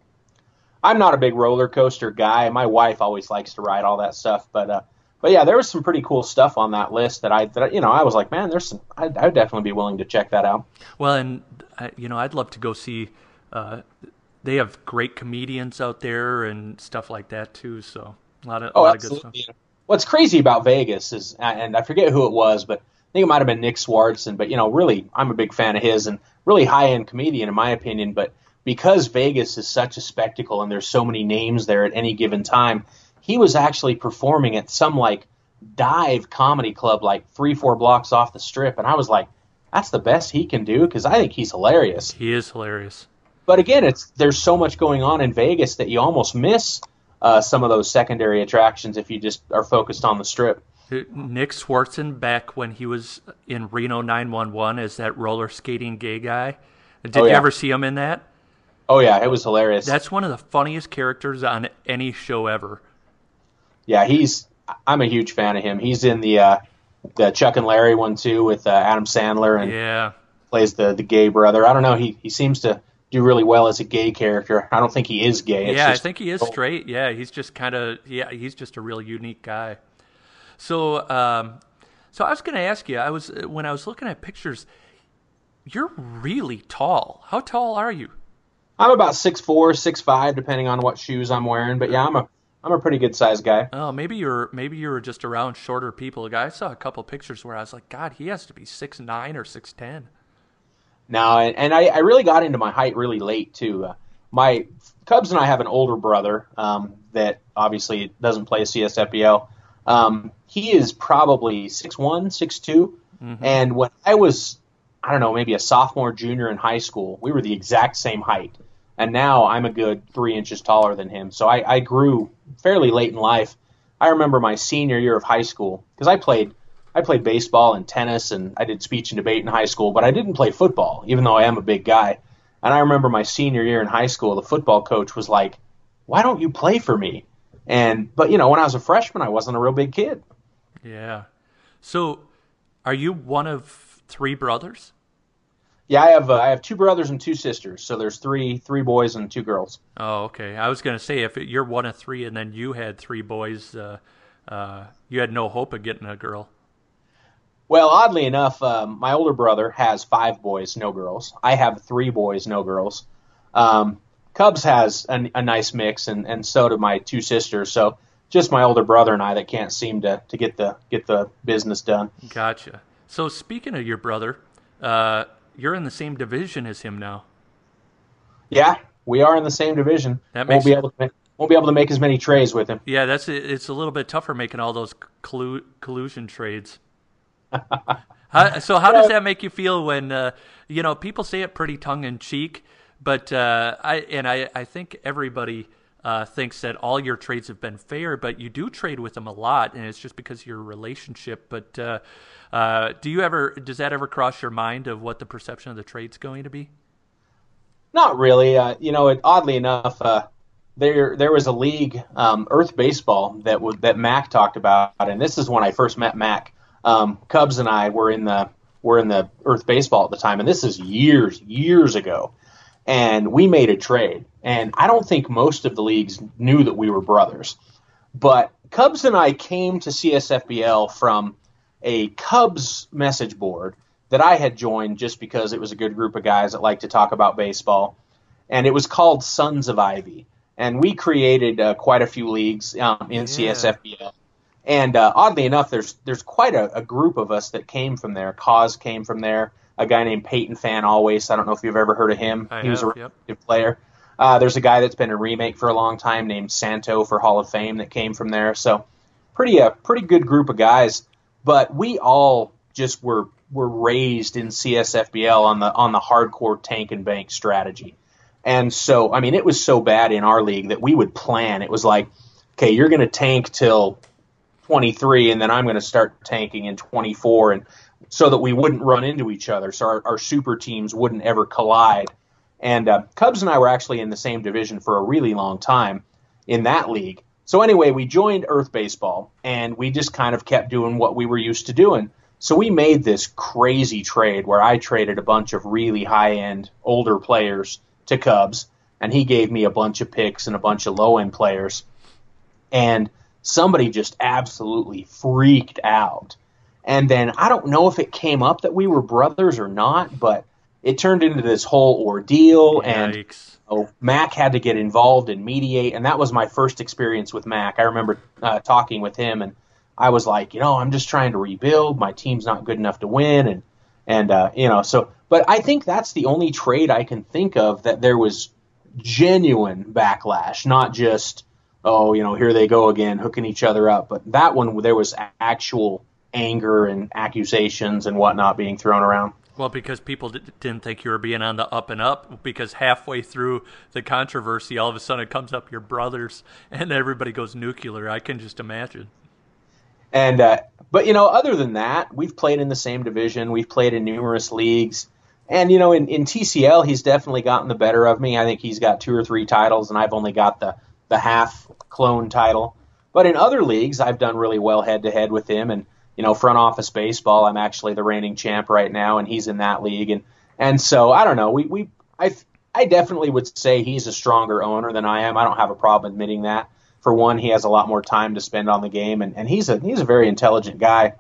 I'm not a big roller coaster guy. My wife always likes to ride all that stuff, but uh, but yeah, there was some pretty cool stuff on that list that I, that, you know, I was like, man, there's some. I'd, I'd definitely be willing to check that out. Well, and I, you know, I'd love to go see. Uh, they have great comedians out there and stuff like that too. So a lot of a Oh, lot of good stuff. absolutely. What's crazy about Vegas is, and I forget who it was, but I think it might have been Nick Swartzen. But you know, really, I'm a big fan of his and really high end comedian in my opinion. But because Vegas is such a spectacle and there's so many names there at any given time, he was actually performing at some like dive comedy club like three, four blocks off the strip, and I was like, that's the best he can do because I think he's hilarious. He is hilarious. But again, it's there's so much going on in Vegas that you almost miss uh, some of those secondary attractions if you just are focused on the strip. Nick Swartzen, back when he was in Reno nine one one as that roller skating gay guy. Did Oh, you yeah. ever see him in that? Oh yeah, it was hilarious. That's one of the funniest characters on any show ever. Yeah, he's. I'm a huge fan of him. He's in the uh, the Chuck and Larry one too with uh, Adam Sandler and Yeah. plays the the gay brother. I don't know. He he seems to do really well as a gay character. I don't think he is gay. It's Yeah, I just- think he is straight. Yeah, he's just kind of yeah, he's just a real unique guy. So, um, so I was going to ask you. I was when I was looking at pictures. You're really tall. How tall are you? I'm about six four, six five, depending on what shoes I'm wearing. But yeah, I'm a I'm a pretty good sized guy. Oh, maybe you're maybe you were just around shorter people. I saw a couple pictures where I was like, God, he has to be six nine or six ten. No, and, and I, I really got into my height really late too. Uh, my Cubs and I have an older brother um, that obviously doesn't play C S F B L. Um, he is probably six one, six two, Mm-hmm. and when I was, I don't know, maybe a sophomore, junior in high school, we were the exact same height. And now I'm a good three inches taller than him. So I, I grew fairly late in life. I remember my senior year of high school because I played I played baseball and tennis and I did speech and debate in high school, but I didn't play football, even though I am a big guy. And I remember my senior year in high school, the football coach was like, "Why don't you play for me?" And but you know, when I was a freshman, I wasn't a real big kid. Yeah. So, are you one of three brothers? Yeah, I have uh, I have two brothers and two sisters, so there's three three boys and two girls. Oh, okay. I was going to say if it, you're one of three and then you had three boys, uh, uh, you had no hope of getting a girl. Well, oddly enough, um, my older brother has five boys, no girls. I have three boys, no girls. Um, Cubs has a, a nice mix, and, and so do my two sisters. So just my older brother and I that can't seem to, to get the get the business done. Gotcha. So speaking of your brother, uh, you're in the same division as him now. Yeah, we are in the same division. That won't makes be it- able to make, won't be able to make as many trays with him. Yeah, that's it's a little bit tougher making all those collu- collusion trades. how, so how does that make you feel when uh, you know people say it pretty tongue in cheek, but uh, I and I, I think everybody uh, thinks that all your trades have been fair, but you do trade with them a lot, and it's just because of your relationship. But uh, uh, do you ever does that ever cross your mind of what the perception of the trade's going to be? Not really. Uh, you know, it, oddly enough, uh, there there was a league, um, Earth Baseball, that w- that Mac talked about, and this is when I first met Mac. Um, Cubs and I were in the were in the Earth Baseball at the time, and this is years years ago. And we made a trade, and I don't think most of the leagues knew that we were brothers. But Cubs and I came to C S F B L from a Cubs message board that I had joined just because it was a good group of guys that like to talk about baseball. And it was called Sons of Ivy. And we created uh, quite a few leagues um, in yeah. C S F B L. And uh, oddly enough, there's there's quite a, a group of us that came from there. Cause came from there. A guy named Peyton Fan Always. I don't know if you've ever heard of him. I he was have, a really yep. good player. Uh, there's a guy that's been in remake for a long time named Santo for Hall of Fame that came from there. So pretty a pretty good group of guys. But we all just were were raised in C S F B L on the on the hardcore tank and bank strategy. And so, I mean, it was so bad in our league that we would plan. It was like, okay, you're going to tank till twenty-three, and then I'm going to start tanking in twenty-four, and so that we wouldn't run into each other, so our, our super teams wouldn't ever collide. And uh, Cubs and I were actually in the same division for a really long time in that league. So anyway, we joined Earth Baseball, and we just kind of kept doing what we were used to doing. So we made this crazy trade where I traded a bunch of really high-end older players to Cubs, and he gave me a bunch of picks and a bunch of low-end players. And somebody just absolutely freaked out. And then I don't know if it came up that we were brothers or not, but it turned into this whole ordeal. Yikes. And oh, Mac had to get involved and mediate, and that was my first experience with Mac. I remember uh, talking with him, and I was like, you know, I'm just trying to rebuild. My team's not good enough to win, and and uh, you know, so. But I think that's the only trade I can think of that there was genuine backlash, not just, oh, you know, here they go again, hooking each other up. But that one, there was actual anger and accusations and whatnot being thrown around. Well, because people d- didn't think you were being on the up and up, because halfway through the controversy, all of a sudden it comes up your brothers, and everybody goes nuclear. I can just imagine. And uh, but, you know, other than that, we've played in the same division. We've played in numerous leagues. And, you know, in, in T C L, he's definitely gotten the better of me. I think he's got two or three titles, and I've only got the, the half clone title. But in other leagues, I've done really well head-to-head with him. And, you know, front office baseball, I'm actually the reigning champ right now, and he's in that league. And and so, I don't know, we, we I, I definitely would say he's a stronger owner than I am. I don't have a problem admitting that. For one, he has a lot more time to spend on the game, and, and he's a he's a very intelligent guy.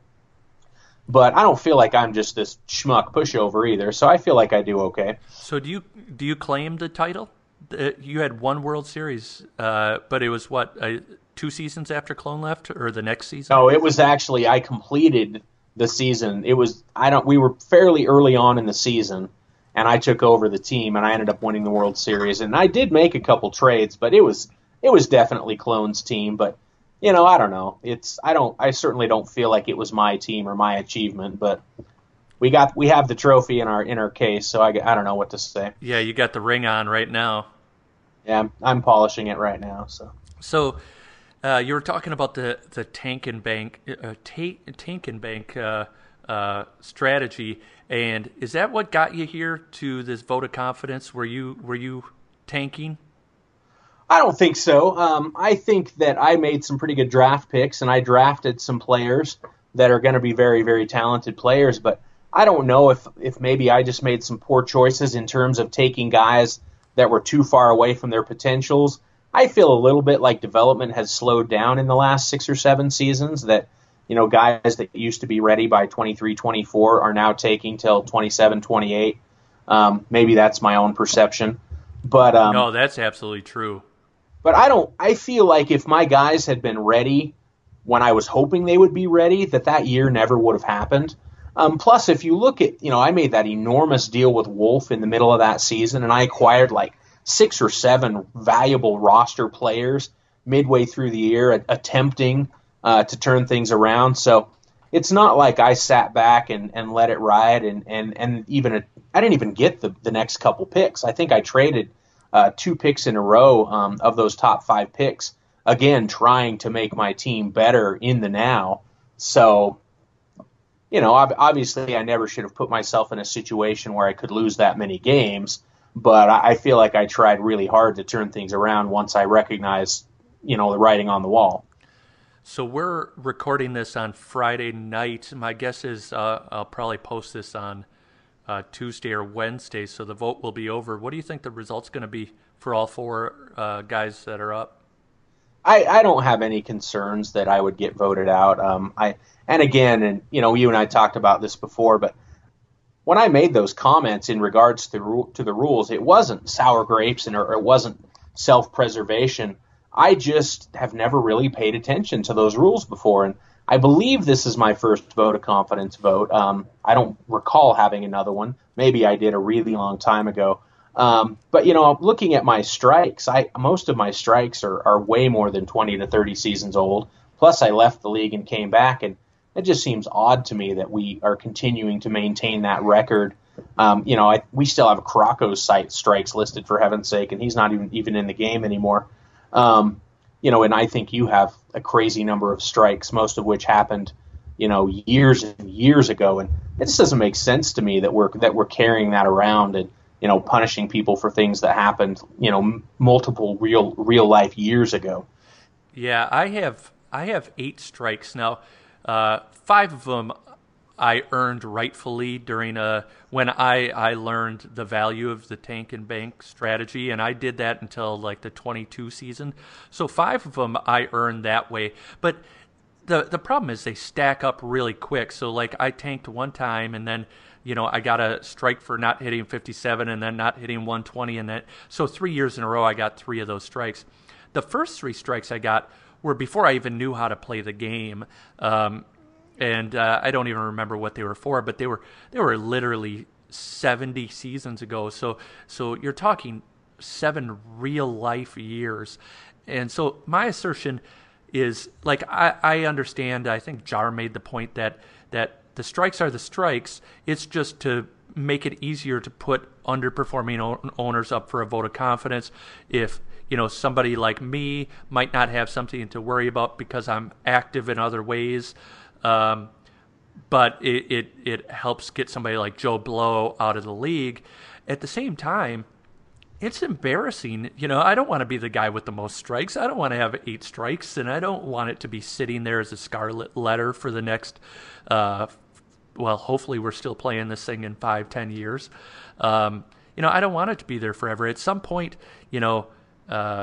But I don't feel like I'm just this schmuck pushover either, so I feel like I do okay. So do you do you claim the title? You had one World Series, uh, but it was, what, uh, two seasons after Clone left, or the next season? No, it was actually, I completed the season. It was, I don't, we were fairly early on in the season, and I took over the team, and I ended up winning the World Series. And I did make a couple trades, but it was it was definitely Clone's team. But, you know, I don't know. It's I don't I certainly don't feel like it was my team or my achievement, but we got we have the trophy in our in our case, so I, I don't know what to say. Yeah, you got the ring on right now. Yeah, I'm, I'm polishing it right now. So so uh, you were talking about the the tank and bank uh, ta- tank and bank uh, uh, strategy, and is that what got you here to this vote of confidence? Were you were you tanking? I don't think so. Um, I think that I made some pretty good draft picks, and I drafted some players that are going to be very, very talented players. But I don't know if, if maybe I just made some poor choices in terms of taking guys that were too far away from their potentials. I feel a little bit like development has slowed down in the last six or seven seasons, that, you know, guys that used to be ready by twenty-three, twenty-four are now taking till twenty-seven, twenty-eight. Um, maybe that's my own perception. But um, no, that's absolutely true. But I don't. I feel like if my guys had been ready when I was hoping they would be ready, that that year never would have happened. Um, plus, if you look at, you know, I made that enormous deal with Wolf in the middle of that season, and I acquired like six or seven valuable roster players midway through the year, a- attempting uh, to turn things around. So it's not like I sat back and, and let it ride, and and and even a, I didn't even get the the next couple picks. I think I traded uh, two picks in a row um, of those top five picks, again, trying to make my team better in the now. So, you know, obviously I never should have put myself in a situation where I could lose that many games, but I feel like I tried really hard to turn things around once I recognized, you know, the writing on the wall. So we're recording this on Friday night. My guess is uh, I'll probably post this on uh, Tuesday or Wednesday, so the vote will be over. What do you think the result's going to be for all four uh, guys that are up? I, I don't have any concerns that I would get voted out. Um, I and again, and you know, you and I talked about this before, but when I made those comments in regards to the, to the rules, it wasn't sour grapes and or it wasn't self-preservation. I just have never really paid attention to those rules before, and I believe this is my first vote of confidence vote. Um, I don't recall having another one. Maybe I did a really long time ago. Um, but, you know, looking at my strikes, I most of my strikes are, are way more than twenty to thirty seasons old. Plus, I left the league and came back, and it just seems odd to me that we are continuing to maintain that record. Um, you know, I, we still have Crocco's site strikes listed, for heaven's sake, and he's not even, even in the game anymore. Um, you know, and I think you have a crazy number of strikes, most of which happened, you know, years and years ago. And it just doesn't make sense to me that we're that we're carrying that around and, you know, punishing people for things that happened, you know, m- multiple real real life years ago. Yeah, I have I have eight strikes now. Uh, five of them I earned rightfully during a when I, I learned the value of the tank and bank strategy, and I did that until like the twenty-two season. So five of them I earned that way. But the the problem is they stack up really quick. So like I tanked one time, and then you know I got a strike for not hitting fifty-seven, and then not hitting one twenty, and then so three years in a row I got three of those strikes. The first three strikes I got were before I even knew how to play the game. Um, And uh, I don't even remember what they were for, but they were they were literally seventy seasons ago. So so you're talking seven real life years. And so my assertion is, like, I, I understand, I think Jar made the point that that the strikes are the strikes. It's just to make it easier to put underperforming o- owners up for a vote of confidence. If you know somebody like me might not have something to worry about because I'm active in other ways. Um, but it, it, it helps get somebody like Joe Blow out of the league. At the same time, it's embarrassing. You know, I don't want to be the guy with the most strikes. I don't want to have eight strikes, and I don't want it to be sitting there as a scarlet letter for the next, uh, well, hopefully we're still playing this thing in five, ten years. Um, you know, I don't want it to be there forever. At some point, you know, uh,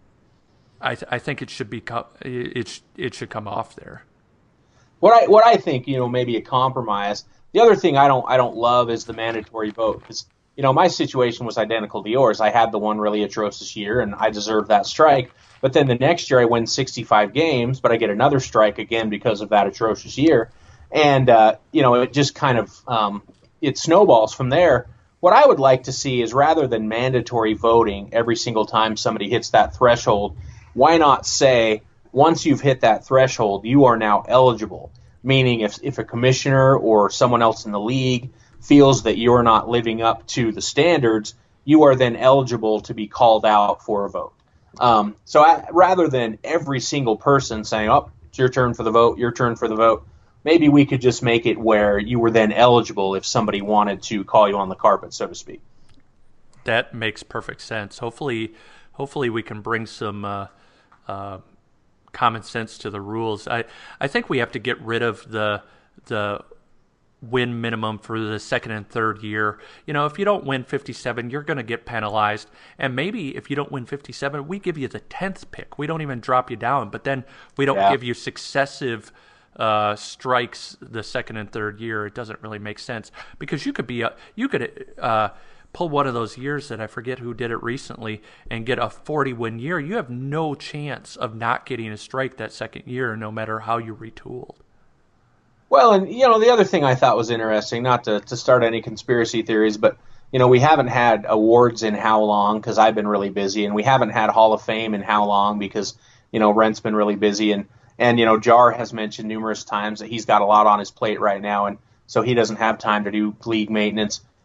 I, th- I think it should be, co- it, sh- it should come off there. What I what I think, you know, maybe a compromise. The other thing I don't I don't love is the mandatory vote, because, you know, my situation was identical to yours. I had the one really atrocious year, and I deserved that strike. But then the next year I win sixty-five games, but I get another strike again because of that atrocious year. And, uh, you know, it just kind of um, it snowballs from there. What I would like to see is, rather than mandatory voting every single time somebody hits that threshold, why not say, once you've hit that threshold, you are now eligible. Meaning if if a commissioner or someone else in the league feels that you're not living up to the standards, you are then eligible to be called out for a vote. Um, so I, rather than every single person saying, oh, it's your turn for the vote, your turn for the vote, maybe we could just make it where you were then eligible if somebody wanted to call you on the carpet, so to speak. That makes perfect sense. Hopefully, hopefully we can bring some uh, uh, common sense to the rules. I, I think we have to get rid of the the win minimum for the second and third year. You know, if you don't win fifty-seven, you're going to get penalized. And maybe if you don't win fifty-seven, we give you the tenth pick. We don't even drop you down, but then we don't yeah. give you successive uh, strikes the second and third year. It doesn't really make sense, because you could be a, you could uh, pull one of those years that I forget who did it recently and get a forty win year. You have no chance of not getting a strike that second year, no matter how you retooled. Well, and, you know, the other thing I thought was interesting, not to, to start any conspiracy theories, but, you know, we haven't had awards in how long, because I've been really busy, and we haven't had Hall of Fame in how long, because, you know, Rent's been really busy, and, and you know, Jar has mentioned numerous times that he's got a lot on his plate right now, and so he doesn't have time to do league maintenance.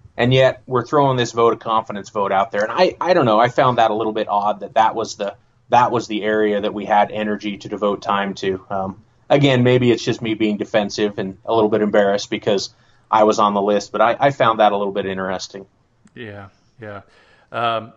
and yet we're throwing this vote of confidence vote out there. And I, I don't know. I found that a little bit odd that that was the that was the area that we had energy to devote time to. Um, again, maybe it's just me being defensive and a little bit embarrassed because I was on the list, but I, I found that a little bit interesting. Yeah, yeah. Um,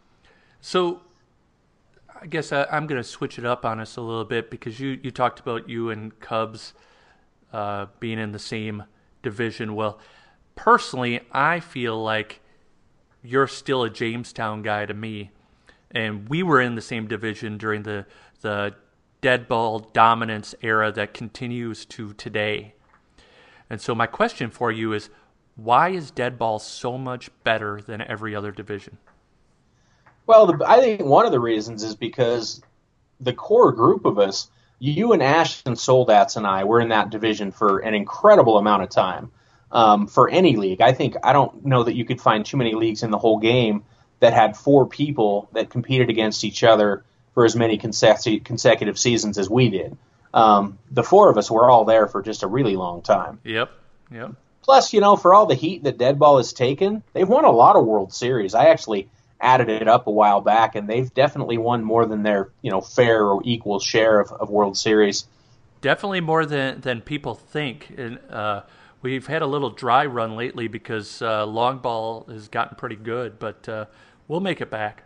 so I guess I, I'm going to switch it up on us a little bit because you, you talked about you and Cubs uh, being in the same division. Well, personally, I feel like you're still a Jamestown guy to me, and we were in the same division during the the dead ball dominance era that continues to today. And so my question for you is, why is dead ball so much better than every other division? Well, the, I think one of the reasons is because the core group of us, you and Ashton Soldats and I, were in that division for an incredible amount of time. Um, for any league, I think I don't know that you could find too many leagues in the whole game that had four people that competed against each other for as many consecutive consecutive seasons as we did. Um, the four of us were all there for just a really long time. Yep, yep. Plus, you know, for all the heat that dead ball has taken, they've won a lot of World Series. I actually added it up a while back, and they've definitely won more than their, you know, fair or equal share of, of World Series. Definitely more than, than people think. And uh, we've had a little dry run lately because uh, long ball has gotten pretty good, but uh, we'll make it back.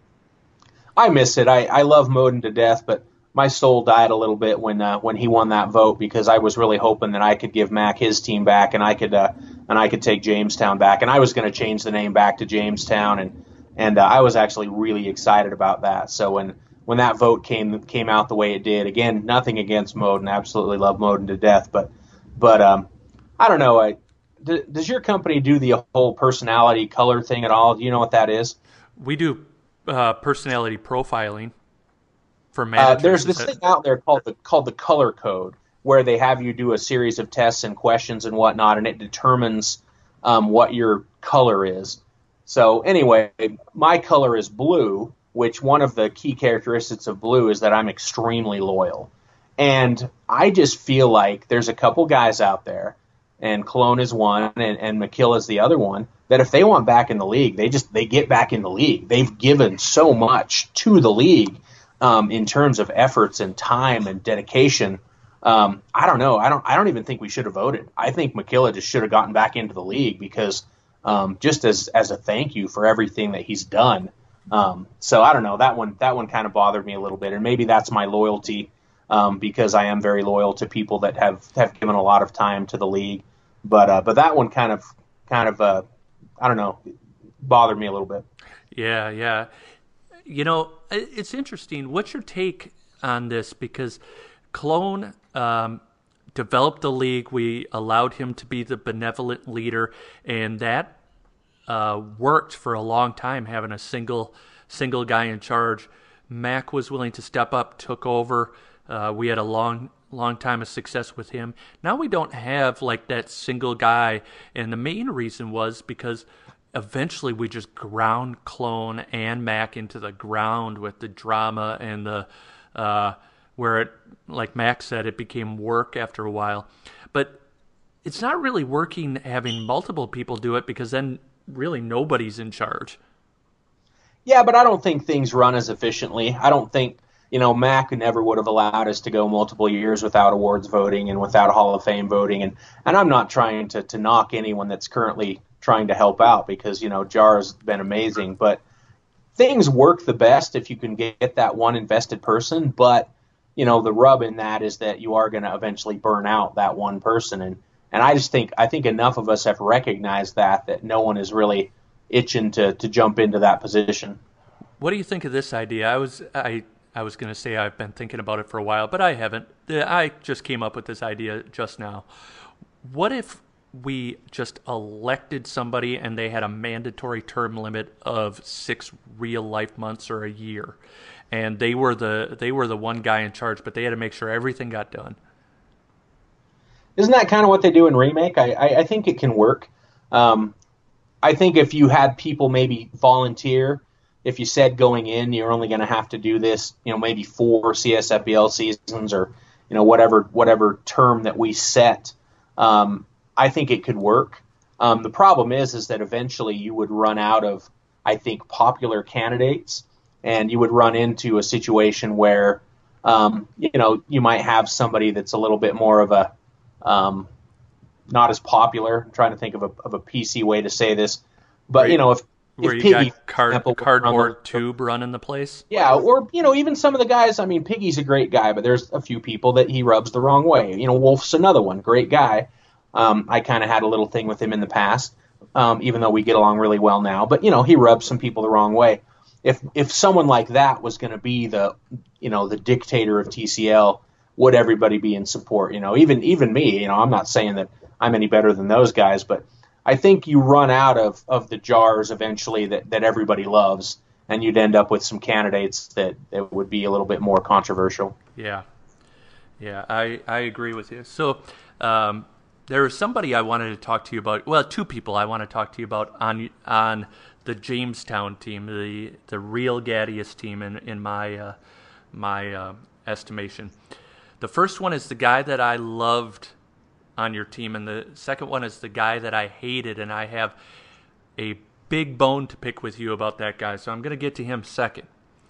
I miss it. I, I love Moden to death, but my soul died a little bit when uh, when he won that vote because I was really hoping that I could give Mac his team back and I could uh, and I could take Jamestown back, and I was going to change the name back to Jamestown, and and uh, I was actually really excited about that. So when when that vote came came out the way it did, again, nothing against Moden, absolutely love Moden to death, but but um, I don't know. I, d- does your company do the whole personality color thing at all? Do you know what that is? We do uh, personality profiling for Uh, managers. there's this Is thing that- out there called the called the color code, where they have you do a series of tests and questions and whatnot, and it determines um, what your color is. So anyway, my color is blue, which one of the key characteristics of blue is that I'm extremely loyal. And I just feel like there's a couple guys out there, and Cologne is one, and, and McKill is the other one, that if they want back in the league, they just they get back in the league. They've given so much to the league um, in terms of efforts and time and dedication. Um, I don't know. I don't. I don't even think we should have voted. I think McKill just should have gotten back into the league because um, just as as a thank you for everything that he's done. Um, so I don't know. That one that one kind of bothered me a little bit, and maybe that's my loyalty um, because I am very loyal to people that have, have given a lot of time to the league. But uh, but that one kind of kind of uh, I don't know, bothered me a little bit. Yeah, yeah. You know, it's interesting. What's your take on this? Because Cologne um, developed the league. We allowed him to be the benevolent leader, and that uh, worked for a long time, having a single single guy in charge. Mac was willing to step up, took over. Uh, we had a long long time of success with him. Now we don't have like that single guy, and the main reason was because eventually we just ground Clone and Mac into the ground with the drama and the uh, where it, like Mac said, it became work after a while. But it's not really working having multiple people do it because then really nobody's in charge. Yeah, but I don't think things run as efficiently. I don't think, you know, Mac never would have allowed us to go multiple years without awards voting and without Hall of Fame voting. And, and I'm not trying to, to knock anyone that's currently trying to help out because, you know, Jar's been amazing. But things work the best if you can get that one invested person. But, you know, the rub in that is that you are going to eventually burn out that one person. And, and I just think I think enough of us have recognized that, that no one is really itching to, to jump into that position. What do you think of this idea? I was I I was going to say I've been thinking about it for a while, but I haven't. I just came up with this idea just now. What if we just elected somebody and they had a mandatory term limit of six real life months or a year, and they were the they were the one guy in charge, but they had to make sure everything got done? Isn't that kind of what they do in Remake? I, I, I think it can work. Um, I think if you had people maybe volunteer, if you said going in you're only going to have to do this, you know, maybe four C S F B L seasons or, you know, whatever whatever term that we set, um, I think it could work. Um, the problem is, is that eventually you would run out of, I think, popular candidates, and you would run into a situation where, um, you know, you might have somebody that's a little bit more of a, um, not as popular. I'm trying to think of a, of a P C way to say this, but Where, you know, if where if you Piggy, got card, example, cardboard the, tube running the place. yeah, or you know, even some of the guys. I mean, Piggy's a great guy, but there's a few people that he rubs the wrong way. You know, Wolf's another one, great guy. Um, I kind of had a little thing with him in the past, um, even though we get along really well now. But you know, he rubs some people the wrong way. If if someone like that was going to be the, you know, the dictator of T C L, would everybody be in support? You know, even even me. You know, I'm not saying that I'm any better than those guys, but I think you run out of, of the jars eventually that, that everybody loves, and you'd end up with some candidates that, that would be a little bit more controversial. Yeah, yeah, I, I agree with you. So um, there was somebody I wanted to talk to you about. Well, two people I want to talk to you about on on the Jamestown team, the the real Gaddiest team in in my uh, my uh, estimation. The first one is the guy that I loved on your team, and the second one is the guy that I hated, and I have a big bone to pick with you about that guy, so I'm going to get to him second.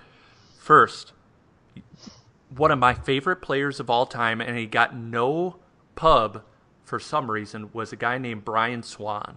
First, one of my favorite players of all time, and he got no pub for some reason, was a guy named Brian Swan.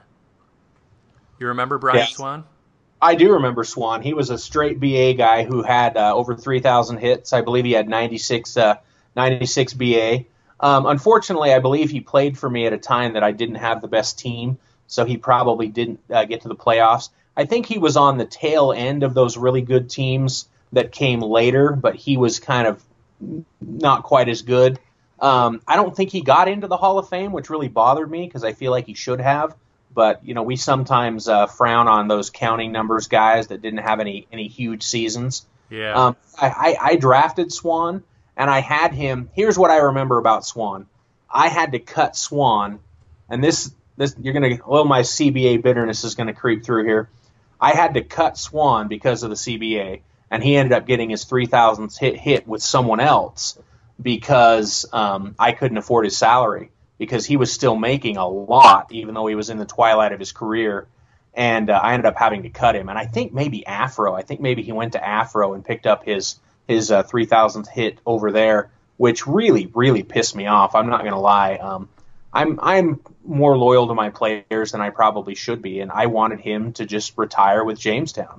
You remember Brian Yes. Swan? I do remember Swan. He was a straight B A guy who had uh, over three thousand hits. I believe he had ninety-six, uh, ninety-six B A. Um, unfortunately, I believe he played for me at a time that I didn't have the best team, so he probably didn't uh, get to the playoffs. I think he was on the tail end of those really good teams that came later, but he was kind of not quite as good. Um, I don't think he got into the Hall of Fame, which really bothered me because I feel like he should have. But, you know, we sometimes uh, frown on those counting numbers guys that didn't have any, any huge seasons. Yeah. Um, I, I, I drafted Swan. And I had him. Here's what I remember about Swan. I had to cut Swan, and this this you're gonna. Well, my C B A bitterness is gonna creep through here. I had to cut Swan because of the C B A, and he ended up getting his three thousandth hit hit with someone else because um, I couldn't afford his salary because he was still making a lot, even though he was in the twilight of his career. And uh, I ended up having to cut him. And I think maybe Afro. I think maybe he went to Afro and picked up his. his uh, three thousandth hit over there, which really, really pissed me off. I'm not going to lie. Um, I'm I'm more loyal to my players than I probably should be, and I wanted him to just retire with Jamestown.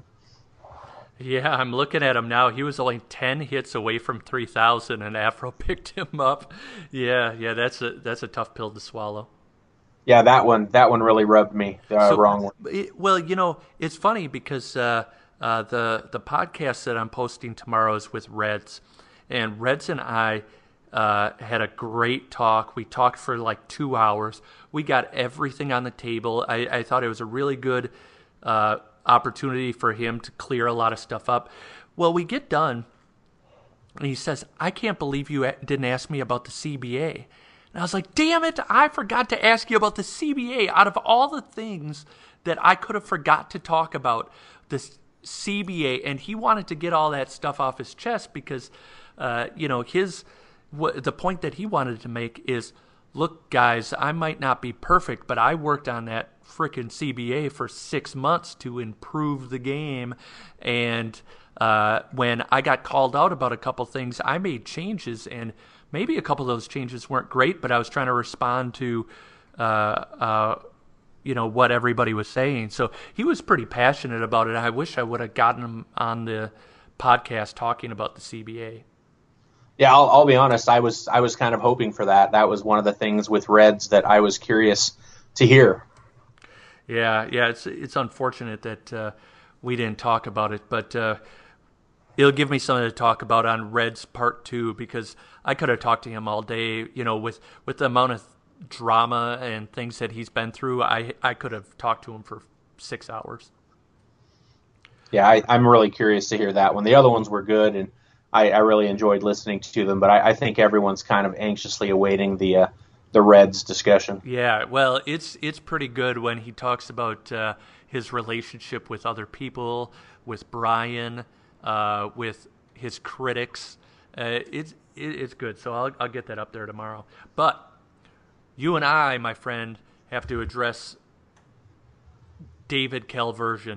Yeah, I'm looking at him now. He was only ten hits away from three thousand, and Afro picked him up. Yeah, yeah, that's a that's a tough pill to swallow. Yeah, that one that one really rubbed me the So, wrong way. it- well, you know, it's funny because uh, uh, the the podcast that I'm posting tomorrow is with Reds, and Reds and I uh, had a great talk. We talked for like two hours. We got everything on the table. I, I thought it was a really good uh, opportunity for him to clear a lot of stuff up. Well, we get done, and he says, "I can't believe you a- didn't ask me about the C B A." And I was like, damn it, I forgot to ask you about the C B A. Out of all the things that I could have forgot to talk about, this C B A, and he wanted to get all that stuff off his chest because, uh, you know, his wh- the point that he wanted to make is, look, guys, I might not be perfect, but I worked on that frickin' C B A for six months to improve the game, and uh, when I got called out about a couple things, I made changes, and maybe a couple of those changes weren't great, but I was trying to respond to, uh, uh, you know, what everybody was saying. So he was pretty passionate about it. I wish I would have gotten him on the podcast talking about the C B A. Yeah, I'll, I'll be honest. I was I was kind of hoping for that. That was one of the things with Reds that I was curious to hear. Yeah, yeah, it's it's unfortunate that uh, we didn't talk about it, but uh, it'll give me something to talk about on Reds Part Two because I could have talked to him all day. You know, with with the amount of drama and things that he's been through, I I could have talked to him for six hours. Yeah, I, I'm really curious to hear that one. The other ones were good, and I, I really enjoyed listening to them. But I, I think everyone's kind of anxiously awaiting the uh, the Reds discussion. Yeah, well, it's it's pretty good when he talks about uh, his relationship with other people, with Brian, uh, with his critics. Uh, it's it, it's good, so I'll I'll get that up there tomorrow. But you and I, my friend, have to address David Calversion.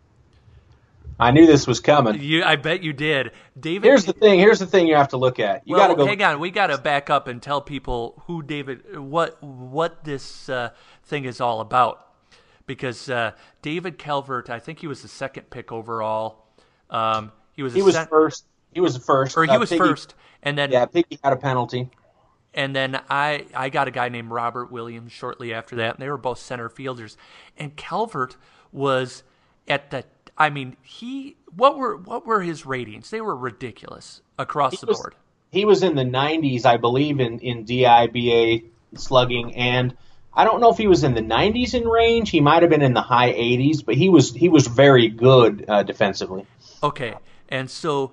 I knew this was coming. You, I bet you did. David. Here's the thing. Here's the thing you have to look at. You well, got to go. Hang on. We got to back up and tell people who David, what what this uh, thing is all about, because uh, David Calvert, I think he was the second pick overall. Um, he was. He a was cent- first. He was first. Or he uh, was Piggy, first, and then yeah, Piggy had a penalty. And then I, I got a guy named Robert Williams shortly after that, and they were both center fielders. And Calvert was at the, I mean, he, what were what were his ratings? They were ridiculous across He the was, board. He was in the nineties, I believe, in, in D I B A slugging, and I don't know if he was in the nineties in range. He might have been in the high eighties, but he was he was very good uh, defensively. Okay, and so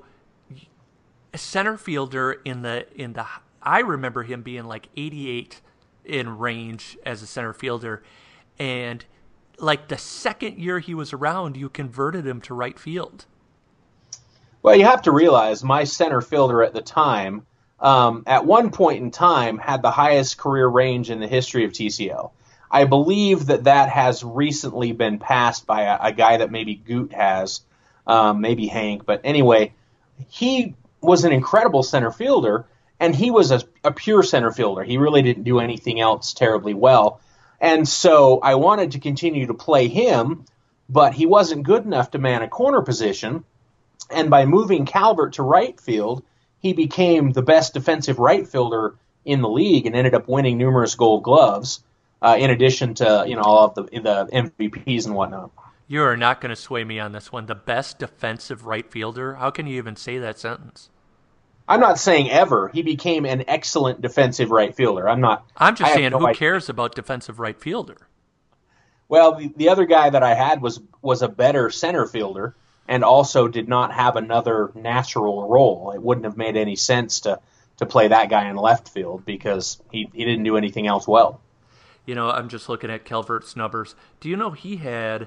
a center fielder in the in the I remember him being like eighty-eight in range as a center fielder, and like the second year he was around, you converted him to right field. Well, you have to realize my center fielder at the time, um, at one point in time, had the highest career range in the history of T C L. I believe that that has recently been passed by a, a guy that maybe Goot has, um, maybe Hank. But anyway, he was an incredible center fielder. And he was a, a pure center fielder. He really didn't do anything else terribly well. And so I wanted to continue to play him, but he wasn't good enough to man a corner position. And by moving Calvert to right field, he became the best defensive right fielder in the league and ended up winning numerous gold gloves, uh, in addition to, you know, all of the, the M V Ps and whatnot. You are not going to sway me on this one. The best defensive right fielder? How can you even say that sentence? I'm not saying ever. He became an excellent defensive right fielder. I'm not. I'm just I saying, no who idea. cares about defensive right fielder? Well, the, the other guy that I had was was a better center fielder and also did not have another natural role. It wouldn't have made any sense to, to play that guy in left field because he, he didn't do anything else well. You know, I'm just looking at Calvert's numbers. Do you know he had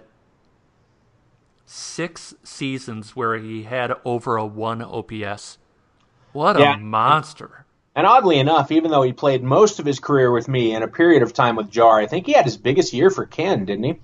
six seasons where he had over a one O P S? What Yeah. a monster. And oddly enough, even though he played most of his career with me and a period of time with Jar, I think he had his biggest year for Ken, didn't he?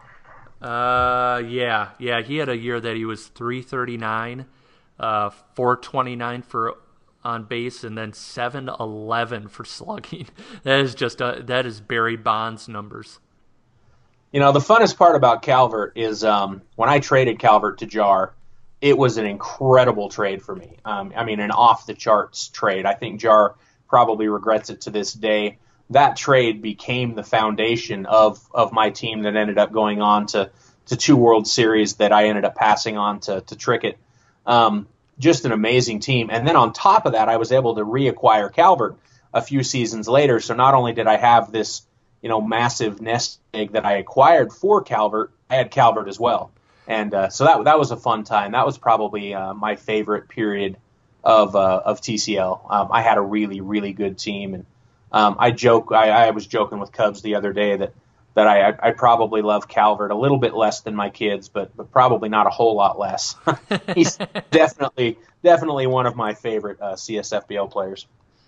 Uh, yeah, yeah. He had a year that he was three thirty-nine, uh, four twenty-nine for on base, and then seven eleven for slugging. That is just a, that is Barry Bonds numbers. You know, the funnest part about Calvert is um, when I traded Calvert to Jar, it was an incredible trade for me. Um, I mean, an off-the-charts trade. I think Jar probably regrets it to this day. That trade became the foundation of, of my team that ended up going on to, to two World Series that I ended up passing on to, to Trickett. Um, just an amazing team. And then on top of that, I was able to reacquire Calvert a few seasons later. So not only did I have this, you know, massive nest egg that I acquired for Calvert, I had Calvert as well. And uh, so that that was a fun time. That was probably uh, my favorite period of uh, of T C L. Um, I had a really really good team, and um, I joke. I, I was joking with Cubs the other day that that I I probably love Calvert a little bit less than my kids, but but probably not a whole lot less. He's definitely definitely one of my favorite uh, C S F B L players.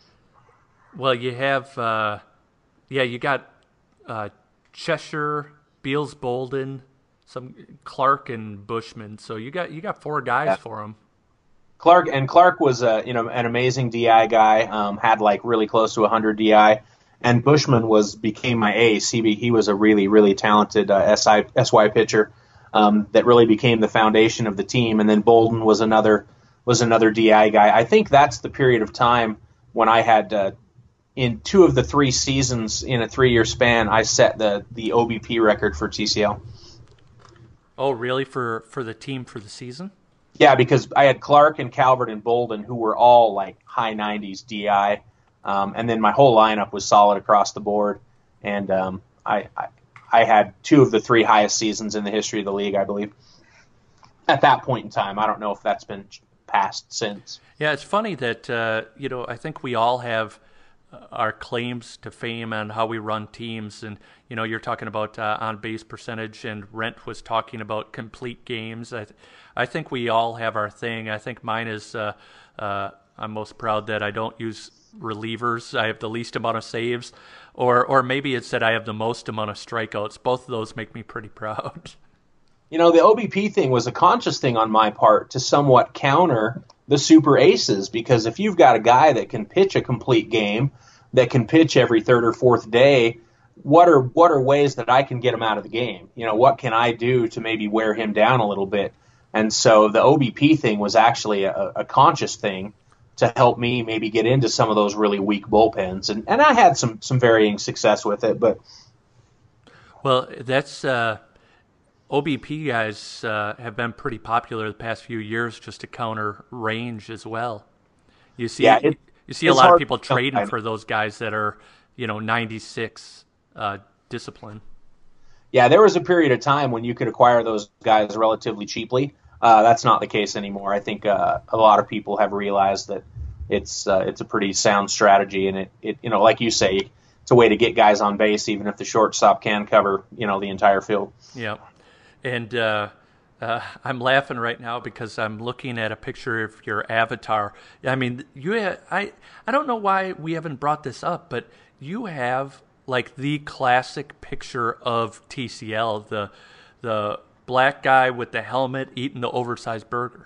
Well, you have, uh, yeah, you got uh, Cheshire, Beals, Bolden, some Clark and Bushman. So you got you got four guys Yeah. for him. Clark and Clark was a you know an amazing D I guy. Um, had like really close to one hundred D I, and Bushman was became my ace. He be, he was a really really talented uh, S I S Y pitcher um, that really became the foundation of the team. And then Bolden was another was another D I guy. I think that's the period of time when I had uh, in two of the three seasons in a three year span, I set the the O B P record for T C L. Oh, really? For for the team for the season? Yeah, because I had Clark and Calvert and Bolden, who were all like high nineties D I, um, and then my whole lineup was solid across the board. And um, I, I I had two of the three highest seasons in the history of the league, I believe. At that point in time, I don't know if that's been passed since. Yeah, it's funny that uh, you know I think we all have our claims to fame and how we run teams. And, you know, you're talking about uh, on-base percentage, and Rent was talking about complete games. I, th- I think we all have our thing. I think mine is uh, uh, I'm most proud that I don't use relievers. I have the least amount of saves, or or maybe it's that I have the most amount of strikeouts. Both of those make me pretty proud. You know, the O B P thing was a conscious thing on my part to somewhat counter the super aces, because if you've got a guy that can pitch a complete game, that can pitch every third or fourth day, what are what are ways that I can get him out of the game? You know, what can I do to maybe wear him down a little bit? And so the O B P thing was actually a, a conscious thing to help me maybe get into some of those really weak bullpens. And, and I had some, some varying success with it. But Well, that's uh, O B P guys uh, have been pretty popular the past few years just to counter range as well. You see, yeah, it, you see a lot of people trading for those guys that are, you know, ninety-six uh, discipline. Yeah, there was a period of time when you could acquire those guys relatively cheaply. Uh, that's not the case anymore. I think uh, a lot of people have realized that it's uh, it's a pretty sound strategy, and it, it you know, like you say, it's a way to get guys on base, even if the shortstop can cover, you know, the entire field. Yeah, and uh, uh, I'm laughing right now because I'm looking at a picture of your avatar. I mean, you ha- I I don't know why we haven't brought this up, but you have like the classic picture of T C L, the the black guy with the helmet eating the oversized burger.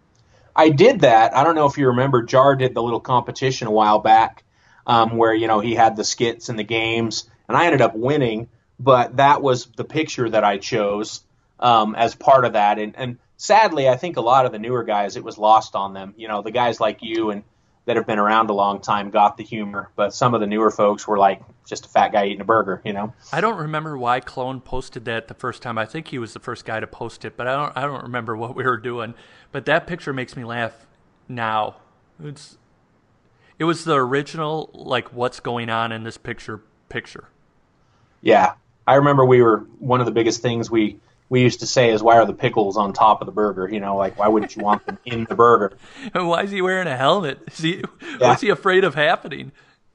I did that. I don't know if you remember, Jar did the little competition a while back um, where, you know, he had the skits and the games, and I ended up winning, but that was the picture that I chose um, as part of that. And, and sadly, I think a lot of the newer guys, it was lost on them. You know, the guys like you and that have been around a long time got the humor, but some of the newer folks were like just a fat guy eating a burger, you know. I don't remember why Clone posted that the first time. I think he was the first guy to post it, but I don't I don't remember what we were doing. But that picture makes me laugh now. It's it was the original, like, what's going on in this picture picture. Yeah. I remember we were one of the biggest things we we used to say is, why are the pickles on top of the burger? You know, like, why wouldn't you want them in the burger? And why is he wearing a helmet? Is he, yeah. What's he afraid of happening?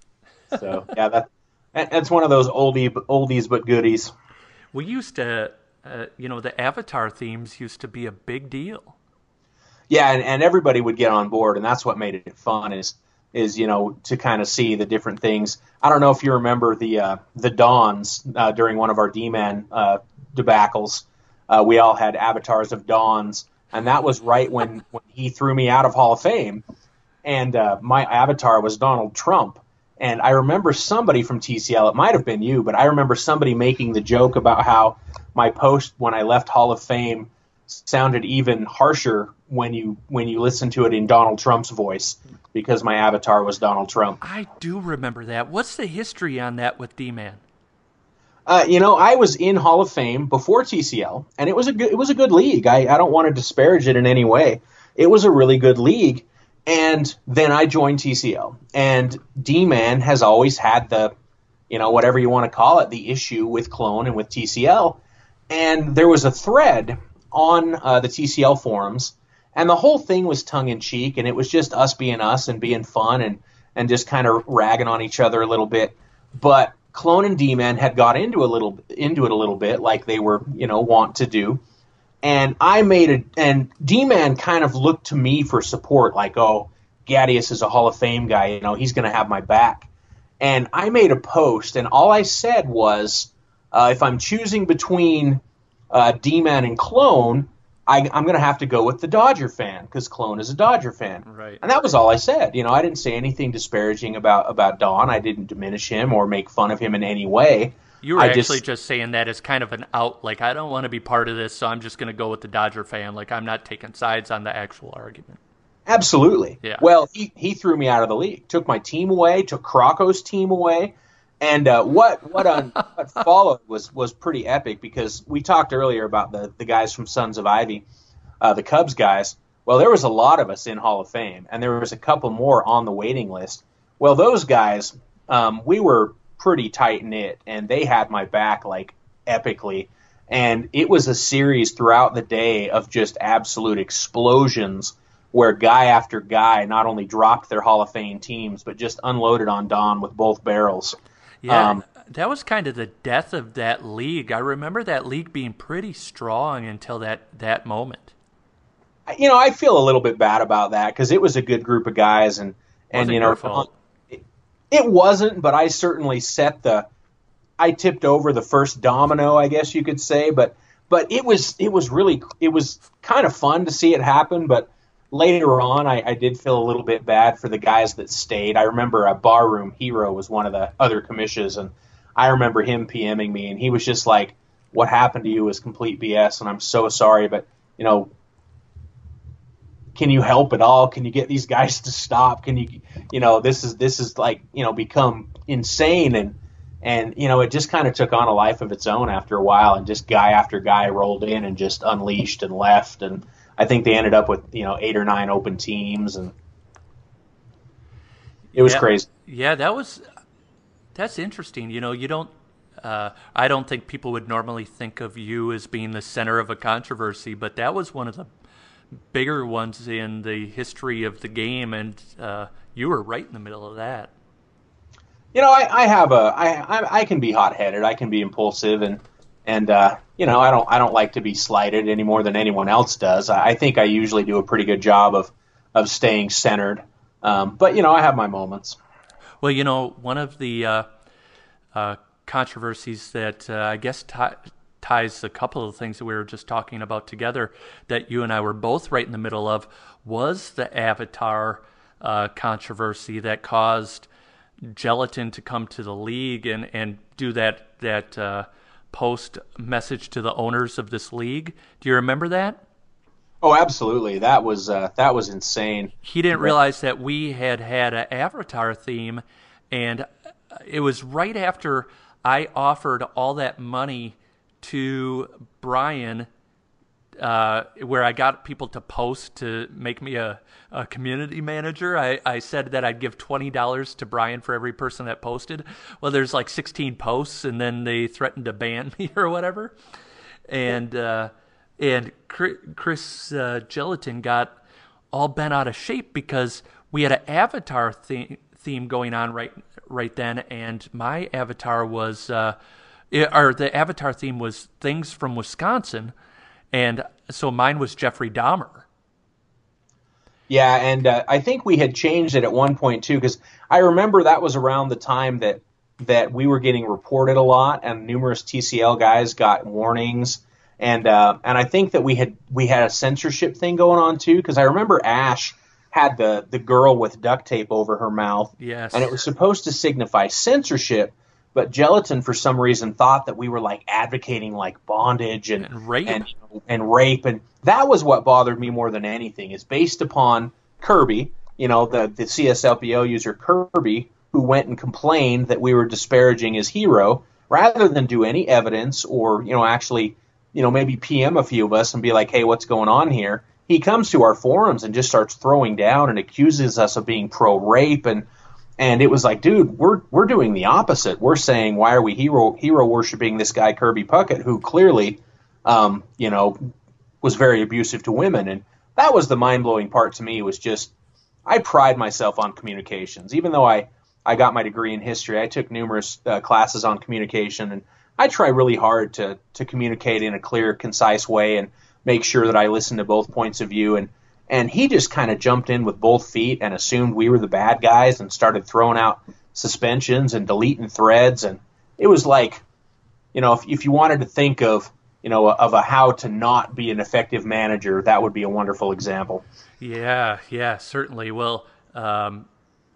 So, yeah, that that's one of those oldie, oldies but goodies. We used to, uh, you know, the Avatar themes used to be a big deal. Yeah, and, and everybody would get on board, and that's what made it fun is, is you know, to kind of see the different things. I don't know if you remember the uh, the Dons uh, during one of our D-Man uh, debacles. Uh, we all had avatars of Dons, and that was right when, when he threw me out of Hall of Fame. And uh, my avatar was Donald Trump. And I remember somebody from T C L, it might have been you, but I remember somebody making the joke about how my post when I left Hall of Fame sounded even harsher when you when you listen to it in Donald Trump's voice, because my avatar was Donald Trump. I do remember that. What's the history on that with D-Man? Uh, you know, I was in Hall of Fame before T C L, and it was a good, it was a good league. I, I don't want to disparage it in any way. It was a really good league, and then I joined T C L. And D-Man has always had the, you know, whatever you want to call it, the issue with Clone and with T C L. And there was a thread on uh, the T C L forums, and the whole thing was tongue-in-cheek, and it was just us being us and being fun and, and just kind of ragging on each other a little bit. But Clone and D-Man had got into a little into it a little bit, like they were, you know, wont to do. And I made it, and D-Man kind of looked to me for support, like, oh, Gadius is a Hall of Fame guy, you know, he's going to have my back. And I made a post, and all I said was, uh, if I'm choosing between uh, D-Man and Clone, I, I'm going to have to go with the Dodger fan, because Clone is a Dodger fan. Right. And that was all I said. You know, I didn't say anything disparaging about, about Don. I didn't diminish him or make fun of him in any way. You were I actually just, just saying that as kind of an out, like, I don't want to be part of this, so I'm just going to go with the Dodger fan. Like, I'm not taking sides on the actual argument. Absolutely. Yeah. Well, he, he threw me out of the league, took my team away, took Crocco's team away. And uh, what what, un, what followed was, was pretty epic, because we talked earlier about the, the guys from Sons of Ivy, uh, the Cubs guys. Well, there was a lot of us in Hall of Fame, and there was a couple more on the waiting list. Well, those guys, um, we were pretty tight-knit, and they had my back, like, epically. And it was a series throughout the day of just absolute explosions where guy after guy not only dropped their Hall of Fame teams, but just unloaded on Don with both barrels. Yeah, um, that was kind of the death of that league. I remember that league being pretty strong until that, that moment. You know, I feel a little bit bad about that, because it was a good group of guys, and and Wasn't you know, your fault. It wasn't, but I certainly set the I tipped over the first domino, I guess you could say, but but it was it was really it was kind of fun to see it happen, but later on I, I did feel a little bit bad for the guys that stayed. I remember a Barroom Hero was one of the other commissions, and I remember him PMing me, and he was just like, what happened to you is complete B S, and I'm so sorry, but you know, can you help at all? Can you get these guys to stop? Can you, you know, this is this is like, you know, become insane, and and you know, it just kind of took on a life of its own after a while, and just guy after guy rolled in and just unleashed and left, and I think they ended up with, you know, eight or nine open teams, and it was yeah, crazy. Yeah, that was that's interesting. You know, you don't. Uh, I don't think people would normally think of you as being the center of a controversy, but that was one of the bigger ones in the history of the game, and uh, you were right in the middle of that. You know, I, I have a, I, I, I can be hot-headed, I can be impulsive, and and uh, you know, I don't, I don't like to be slighted any more than anyone else does. I, I think I usually do a pretty good job of, of staying centered, um, but you know, I have my moments. Well, you know, one of the uh, uh, controversies that uh, I guess t- ties a couple of things that we were just talking about together that you and I were both right in the middle of was the Avatar uh, controversy that caused Gelatin to come to the league and, and do that that uh, post message to the owners of this league. Do you remember that? Oh, absolutely. That was uh, that was insane. He didn't realize that we had had an Avatar theme, and it was right after I offered all that money to Brian, uh, where I got people to post to make me a, a community manager. I, I said that I'd give twenty dollars to Brian for every person that posted. Well, there's like sixteen posts, and then they threatened to ban me or whatever. And uh, and Chris uh, Gelatin got all bent out of shape because we had an Avatar theme, theme going on right right then, and my avatar was, uh, it, or the Avatar theme was things from Wisconsin, and so mine was Jeffrey Dahmer. Yeah, and uh, I think we had changed it at one point too, because I remember that was around the time that that we were getting reported a lot, and numerous T C L guys got warnings, and uh, and I think that we had we had a censorship thing going on too, because I remember Ash had the the girl with duct tape over her mouth, yes, and it was supposed to signify censorship, but Gelatin for some reason thought that we were like advocating like bondage and and rape and, and rape, and that was what bothered me more than anything. Is based upon Kirby, you know, the the C S L P O user Kirby, who went and complained that we were disparaging his hero, rather than do any evidence or, you know, actually, you know, maybe P M a few of us and be like, hey, what's going on here? He comes to our forums and just starts throwing down and accuses us of being pro-rape, and and it was like, dude, we're we're doing the opposite. We're saying, why are we hero hero worshiping this guy Kirby Puckett, who clearly, um, you know, was very abusive to women? And that was the mind-blowing part to me. Was just, I pride myself on communications, even though I I got my degree in history. I took numerous uh, classes on communication, and I try really hard to to communicate in a clear, concise way and make sure that I listen to both points of view. And and he just kind of jumped in with both feet and assumed we were the bad guys and started throwing out suspensions and deleting threads. And it was like, you know, if if you wanted to think of, you know, of a how to not be an effective manager, that would be a wonderful example. Yeah, yeah, certainly. Well, um,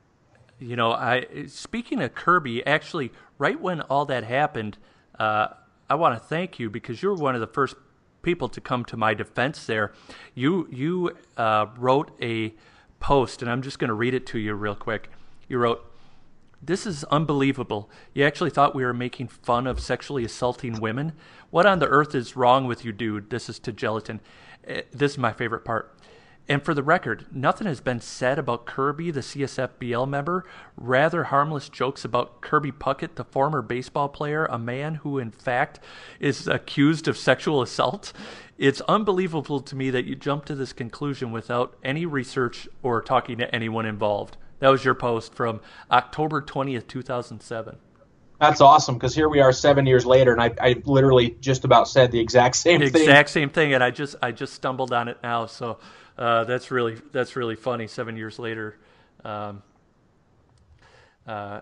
you know, I speaking of Kirby, actually, right when all that happened, uh, I want to thank you because you were one of the first people to come to my defense there. You you uh, wrote a post, and I'm just going to read it to you real quick. You wrote, "This is unbelievable. You actually thought we were making fun of sexually assaulting women? What on the earth is wrong with you, dude?" This is to Gelatin. Uh, This is my favorite part. "And for the record, nothing has been said about Kirby, the C S F B L member. Rather harmless jokes about Kirby Puckett, the former baseball player, a man who, in fact, is accused of sexual assault. It's unbelievable to me that you jumped to this conclusion without any research or talking to anyone involved." That was your post from October twentieth, two thousand seven. That's awesome, because here we are seven years later, and I, I literally just about said the exact same exact thing. Exact same thing, and I just I just stumbled on it now, so uh, that's really that's really funny. Seven years later, um, uh,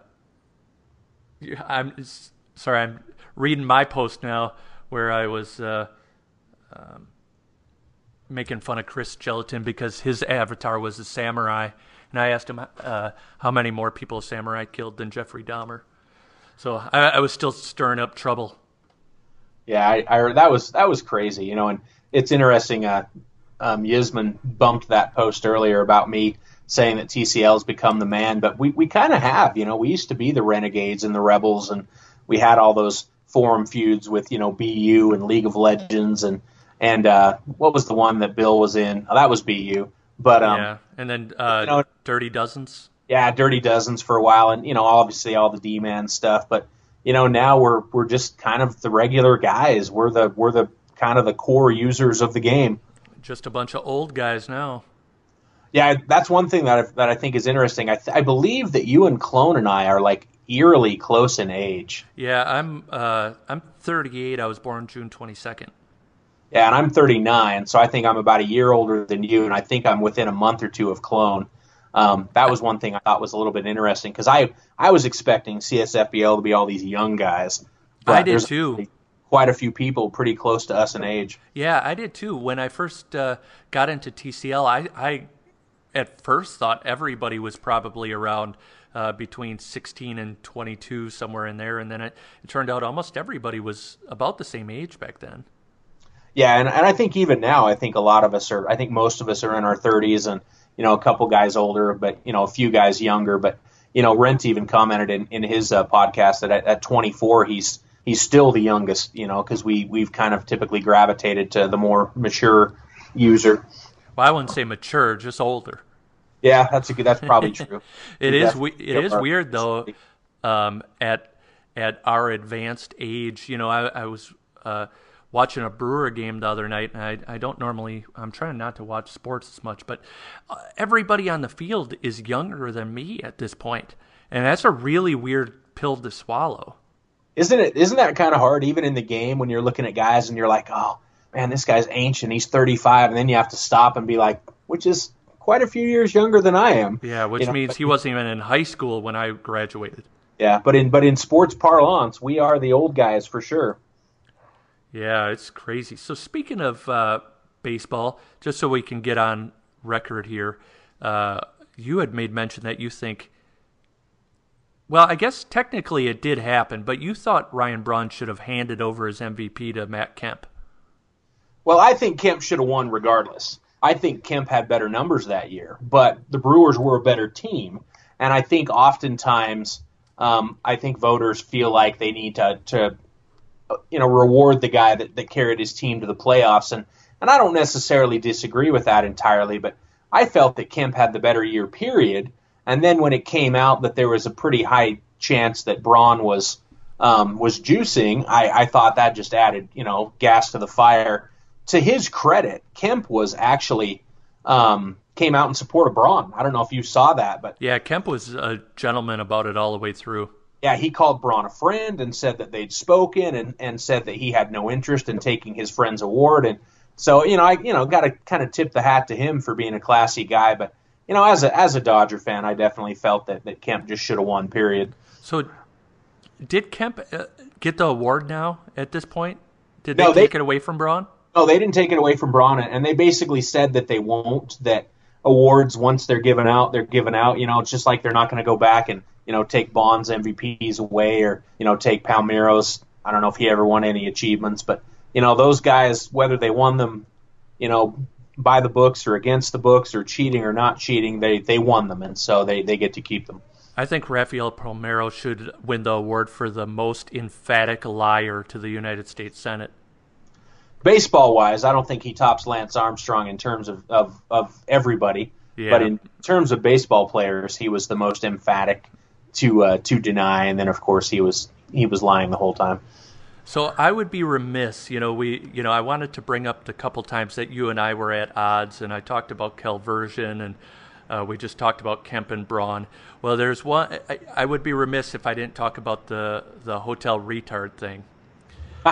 I'm sorry, I'm reading my post now where I was uh, um, making fun of Chris Gelatin because his avatar was a samurai, and I asked him uh, how many more people a samurai killed than Jeffrey Dahmer. So I, I was still stirring up trouble. Yeah, I, I that was that was crazy, you know, and it's interesting. Uh, um, Yisman bumped that post earlier about me saying that T C L has become the man, but we, we kind of have, you know, we used to be the Renegades and the Rebels, and we had all those forum feuds with, you know, B U and League of Legends, and and uh, what was the one that Bill was in? Oh, that was B U, but um, yeah, and then uh, you know, Dirty Dozens. Yeah, Dirty Dozens for a while, and you know, obviously all the D-Man stuff, but you know, now we're we're just kind of the regular guys. We're the we're the kind of the core users of the game. Just a bunch of old guys now. Yeah, that's one thing that I, that I think is interesting. I, th- I believe that you and Clone and I are like eerily close in age. Yeah, I'm uh, I'm thirty-eight. I was born June twenty-second. Yeah, and I'm thirty-nine, so I think I'm about a year older than you, and I think I'm within a month or two of Clone. Um, that was one thing I thought was a little bit interesting because I, I was expecting C S F B L to be all these young guys. I did too. Quite a few people pretty close to us in age. Yeah, I did too. When I first uh, got into T C L, I, I at first thought everybody was probably around uh, between sixteen and twenty-two, somewhere in there, and then it, it turned out almost everybody was about the same age back then. Yeah, and, and I think even now, I think a lot of us are, I think most of us are in our thirties, and you know, a couple guys older, but, you know, a few guys younger. But, you know, Rent even commented in, in his uh, podcast that at, at twenty-four, he's he's still the youngest, you know, because we, we've kind of typically gravitated to the more mature user. Well, I wouldn't say mature, just older. Yeah, that's a good, that's probably true. it is we, It is weird, though, um, at at our advanced age. You know, I, I was uh, watching a Brewer game the other night, and I, I don't normally, I'm trying not to watch sports as much, but uh, everybody on the field is younger than me at this point, and that's a really weird pill to swallow. Isn't it? Isn't that kind of hard, even in the game, when you're looking at guys and you're like, oh, man, this guy's ancient, he's thirty-five, and then you have to stop and be like, which is quite a few years younger than I am. Yeah, which you know? means he wasn't even in high school when I graduated. Yeah, but in but in sports parlance, we are the old guys for sure. Yeah, it's crazy. So speaking of uh, baseball, just so we can get on record here, uh, you had made mention that you think, well, I guess technically it did happen, but you thought Ryan Braun should have handed over his M V P to Matt Kemp. Well, I think Kemp should have won regardless. I think Kemp had better numbers that year, but the Brewers were a better team. And I think oftentimes, um, I think voters feel like they need to, to you know, reward the guy that, that carried his team to the playoffs. And, and I don't necessarily disagree with that entirely, but I felt that Kemp had the better year, period. And then when it came out that there was a pretty high chance that Braun was um, was juicing, I, I thought that just added, you know, gas to the fire. To his credit, Kemp was actually um, came out in support of Braun. I don't know if you saw that, but yeah, Kemp was a gentleman about it all the way through. Yeah, he called Braun a friend and said that they'd spoken, and, and said that he had no interest in taking his friend's award. And so, you know, I you know got to kind of tip the hat to him for being a classy guy. But you know, as a as a Dodger fan, I definitely felt that, that Kemp just should have won. Period. So, did Kemp uh, get the award now at this point? Did they no, take they, it away from Braun? No, they didn't take it away from Braun, and they basically said that they won't. That awards, once they're given out, they're given out. You know, it's just like they're not going to go back and, you know, take Bond's M V Ps away, or, you know, take Palmeiro's. I don't know if he ever won any achievements, but, you know, those guys, whether they won them, you know, by the books or against the books or cheating or not cheating, they, they won them, and so they, they get to keep them. I think Rafael Palmeiro should win the award for the most emphatic liar to the United States Senate. Baseball-wise, I don't think he tops Lance Armstrong in terms of, of, of everybody. Yeah. But in terms of baseball players, he was the most emphatic to uh, to deny, and then of course he was he was lying the whole time. So I would be remiss, you know, we you know I wanted to bring up the couple times that you and I were at odds, and I talked about Calversion, and uh, we just talked about Kemp and Braun. Well, there's one. I, I would be remiss if I didn't talk about the the hotel retard thing. So,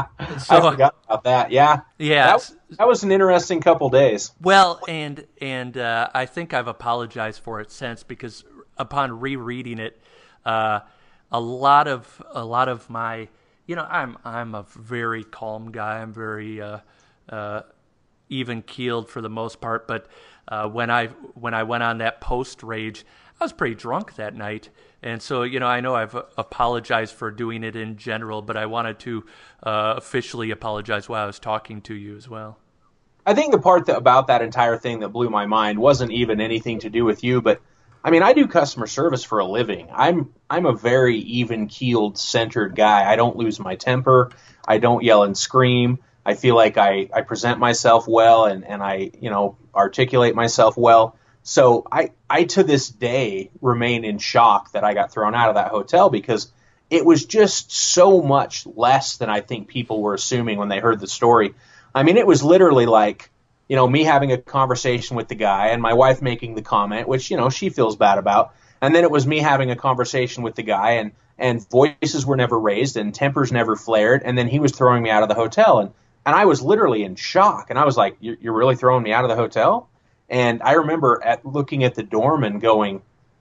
I forgot about that. Yeah, yeah, that was, that was an interesting couple days. Well, and and uh, I think I've apologized for it since, because upon rereading it, uh, a lot of a lot of my, you know, I'm I'm a very calm guy. I'm very uh, uh, even keeled for the most part. But uh, when I when I went on that post rage, I was pretty drunk that night. And so, you know, I know I've apologized for doing it in general, but I wanted to uh, officially apologize while I was talking to you as well. I think the part that, about that entire thing that blew my mind wasn't even anything to do with you, but I mean, I do customer service for a living. I'm I'm a very even-keeled, centered guy. I don't lose my temper. I don't yell and scream. I feel like I, I present myself well and, and I, you know, articulate myself well. So I, I, to this day, remain in shock that I got thrown out of that hotel because it was just so much less than I think people were assuming when they heard the story. I mean, it was literally like, you know, me having a conversation with the guy and my wife making the comment, which, you know, she feels bad about. And then it was me having a conversation with the guy and, and voices were never raised and tempers never flared. And then he was throwing me out of the hotel. And, and I was literally in shock. And I was like, you're, you're really throwing me out of the hotel? And I remember at looking at the doorman going,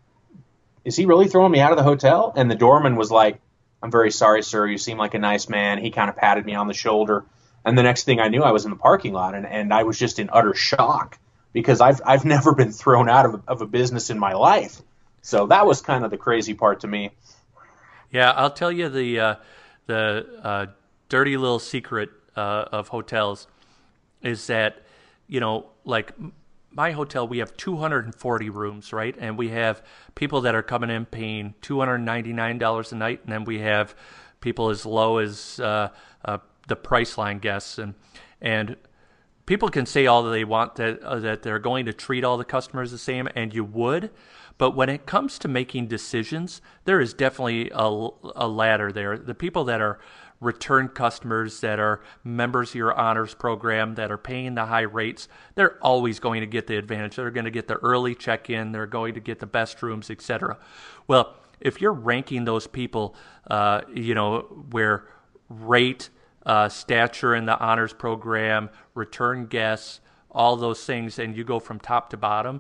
is he really throwing me out of the hotel? And the doorman was like, I'm very sorry, sir. You seem like a nice man. He kind of patted me on the shoulder. And the next thing I knew, I was in the parking lot, and, and I was just in utter shock because I've I've never been thrown out of, of a business in my life. So that was kind of the crazy part to me. Yeah, I'll tell you the uh, the uh, dirty little secret uh, of hotels is that, you know, like my hotel, we have two hundred forty rooms, right? And we have people that are coming in paying two hundred ninety-nine dollars a night, and then we have people as low as uh, uh, the Priceline guests, and and people can say all that they want that uh, that they're going to treat all the customers the same, and you would, but when it comes to making decisions, there is definitely a, a ladder there. The people that are return customers, that are members of your honors program, that are paying the high rates, they're always going to get the advantage. They're going to get the early check-in, they're going to get the best rooms, et cetera. Well, if you're ranking those people, uh, you know, where rate, uh, stature in the honors program, return guests, all those things, and you go from top to bottom,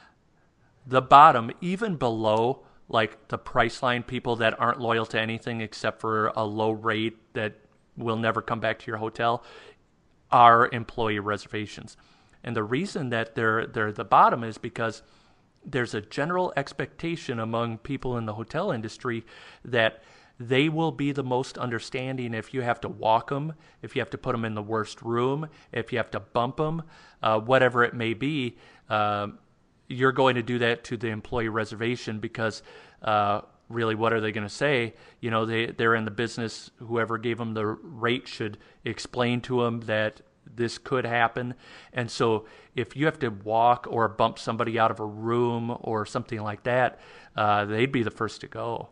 the bottom, even below like the Priceline people that aren't loyal to anything except for a low rate that will never come back to your hotel, are employee reservations. And the reason that they're they're the bottom is because there's a general expectation among people in the hotel industry that they will be the most understanding if you have to walk them, if you have to put them in the worst room, if you have to bump them, uh, whatever it may be. Um, you're going to do that to the employee reservation because uh, really what are they going to say? You know, they, they're in the business. Whoever gave them the rate should explain to them that this could happen. And so if you have to walk or bump somebody out of a room or something like that, uh, they'd be the first to go.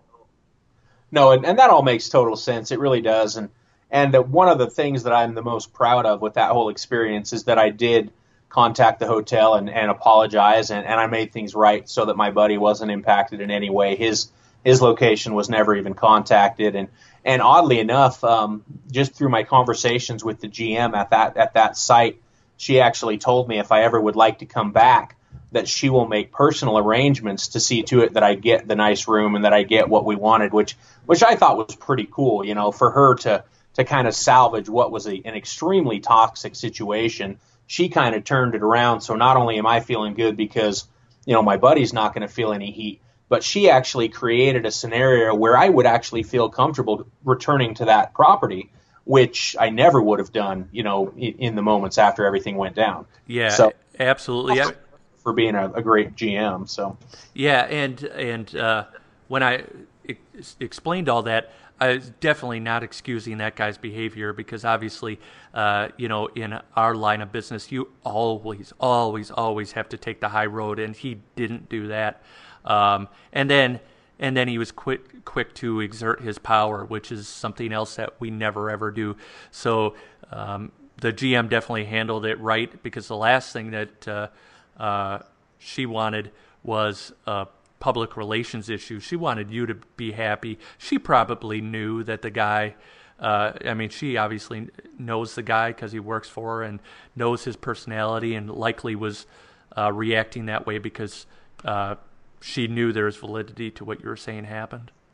No, and, and that all makes total sense. It really does. And, and uh, one of the things that I'm the most proud of with that whole experience is that I did contact the hotel and, and apologize, and, and I made things right so that my buddy wasn't impacted in any way. His his location was never even contacted, and and oddly enough, um, just through my conversations with the G M at that at that site, she actually told me if I ever would like to come back, that she will make personal arrangements to see to it that I get the nice room and that I get what we wanted, which which I thought was pretty cool, you know, for her to to kind of salvage what was a, an extremely toxic situation. She kind of turned it around. So not only am I feeling good because, you know, my buddy's not going to feel any heat, but she actually created a scenario where I would actually feel comfortable returning to that property, which I never would have done, you know, in, in the moments after everything went down. Yeah, so, absolutely. For, for being a, a great G M. So yeah, and and uh, when I ex- explained all that, I was definitely not excusing that guy's behavior because obviously, uh, you know, in our line of business, you always, always, always have to take the high road, and he didn't do that. Um, and then, and then he was quick, quick to exert his power, which is something else that we never ever do. So um, the G M definitely handled it right because the last thing that uh, uh, she wanted was Uh, public relations issue. She wanted you to be happy. She probably knew that the guy, uh, I mean, she obviously knows the guy because he works for her and knows his personality and likely was uh, reacting that way because uh, she knew there was validity to what you were saying happened.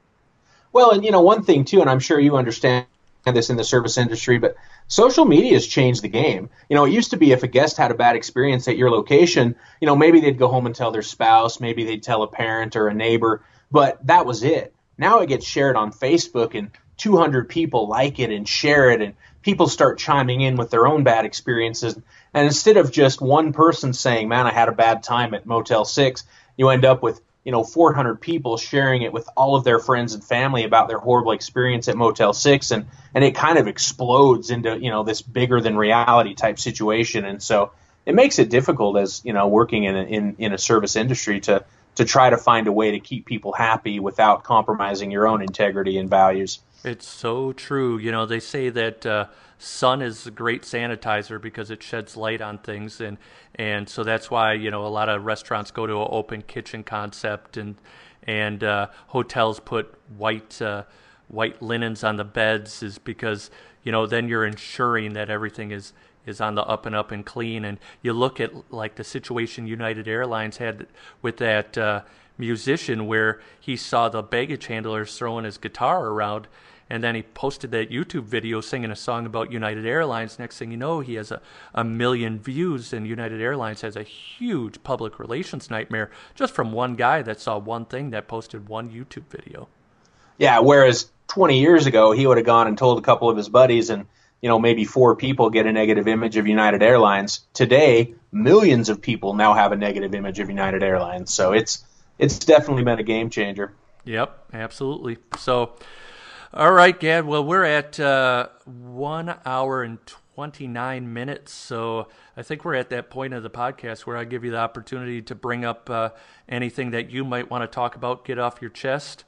Well, and you know, one thing too, and I'm sure you understand this in the service industry, but social media has changed the game. You know, it used to be if a guest had a bad experience at your location, you know, maybe they'd go home and tell their spouse, maybe they'd tell a parent or a neighbor, but that was it. Now it gets shared on Facebook and two hundred people like it and share it, and people start chiming in with their own bad experiences. And instead of just one person saying, man, I had a bad time at Motel six, you end up with, you know, four hundred people sharing it with all of their friends and family about their horrible experience at Motel six. And, and it kind of explodes into, you know, this bigger than reality type situation. And so it makes it difficult as, you know, working in a, in, in a service industry to, to try to find a way to keep people happy without compromising your own integrity and values. It's so true. You know, they say that uh, sun is a great sanitizer because it sheds light on things. And, and so that's why, you know, a lot of restaurants go to an open kitchen concept, and and uh, hotels put white uh, white linens on the beds, is because, you know, then you're ensuring that everything is, is on the up and up and clean. And you look at like the situation United Airlines had with that uh, musician where he saw the baggage handlers throwing his guitar around, and then he posted that YouTube video singing a song about United Airlines. Next thing you know, he has a, a million views, and United Airlines has a huge public relations nightmare just from one guy that saw one thing that posted one YouTube video. Yeah, whereas twenty years ago, he would have gone and told a couple of his buddies, and, you know, maybe four people get a negative image of United Airlines. Today, millions of people now have a negative image of United Airlines. So it's it's definitely been a game changer. Yep, absolutely. So, all right, Gad. Well, we're at uh, one hour and twenty-nine minutes. So I think we're at that point of the podcast where I give you the opportunity to bring up uh, anything that you might want to talk about, get off your chest.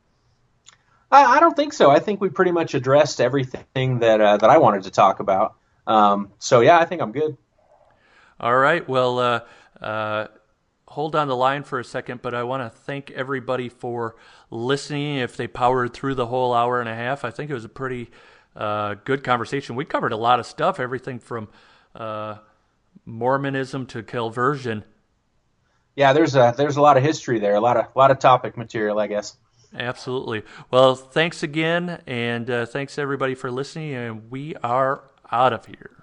I, I don't think so. I think we pretty much addressed everything that uh, that I wanted to talk about. Um, so, yeah, I think I'm good. All right. Well, uh, uh, hold on the line for a second, but I want to thank everybody for listening. If they powered through the whole hour and a half, I think it was a pretty uh, good conversation. We covered a lot of stuff, everything from uh, Mormonism to Calversion. Yeah, there's a there's a lot of history there, a lot of a lot of topic material, I guess. Absolutely. Well, thanks again, and uh, thanks everybody for listening, and we are out of here.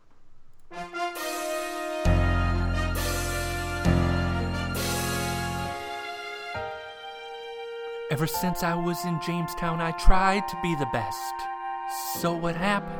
Ever since I was in Jamestown, I tried to be the best. So what happened?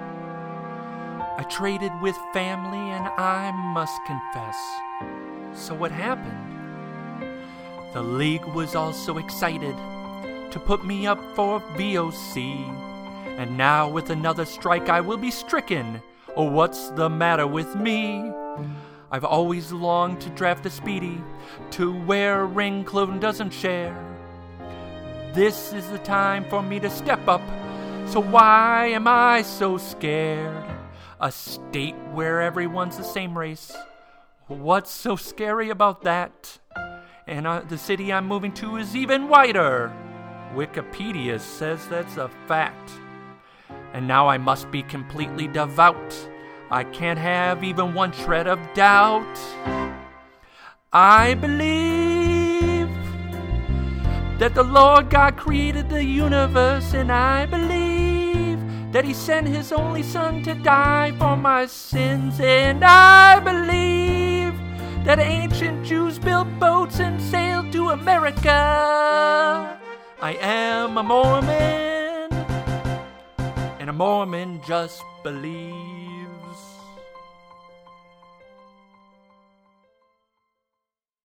I traded with family, and I must confess. So what happened? The league was also excited to put me up for V O C. And now with another strike I will be stricken. Oh, what's the matter with me? I've always longed to draft a Speedy, to wear a ring Cloten doesn't share. This is the time for me to step up, so why am I so scared? A state where everyone's the same race. What's so scary about that? And uh, the city I'm moving to is even whiter. Wikipedia says that's a fact. And now I must be completely devout. I can't have even one shred of doubt. I believe that the Lord God created the universe, and I believe that He sent His only Son to die for my sins, and I believe that ancient Jews built boats and sailed to America. I am a Mormon, and a Mormon just believes.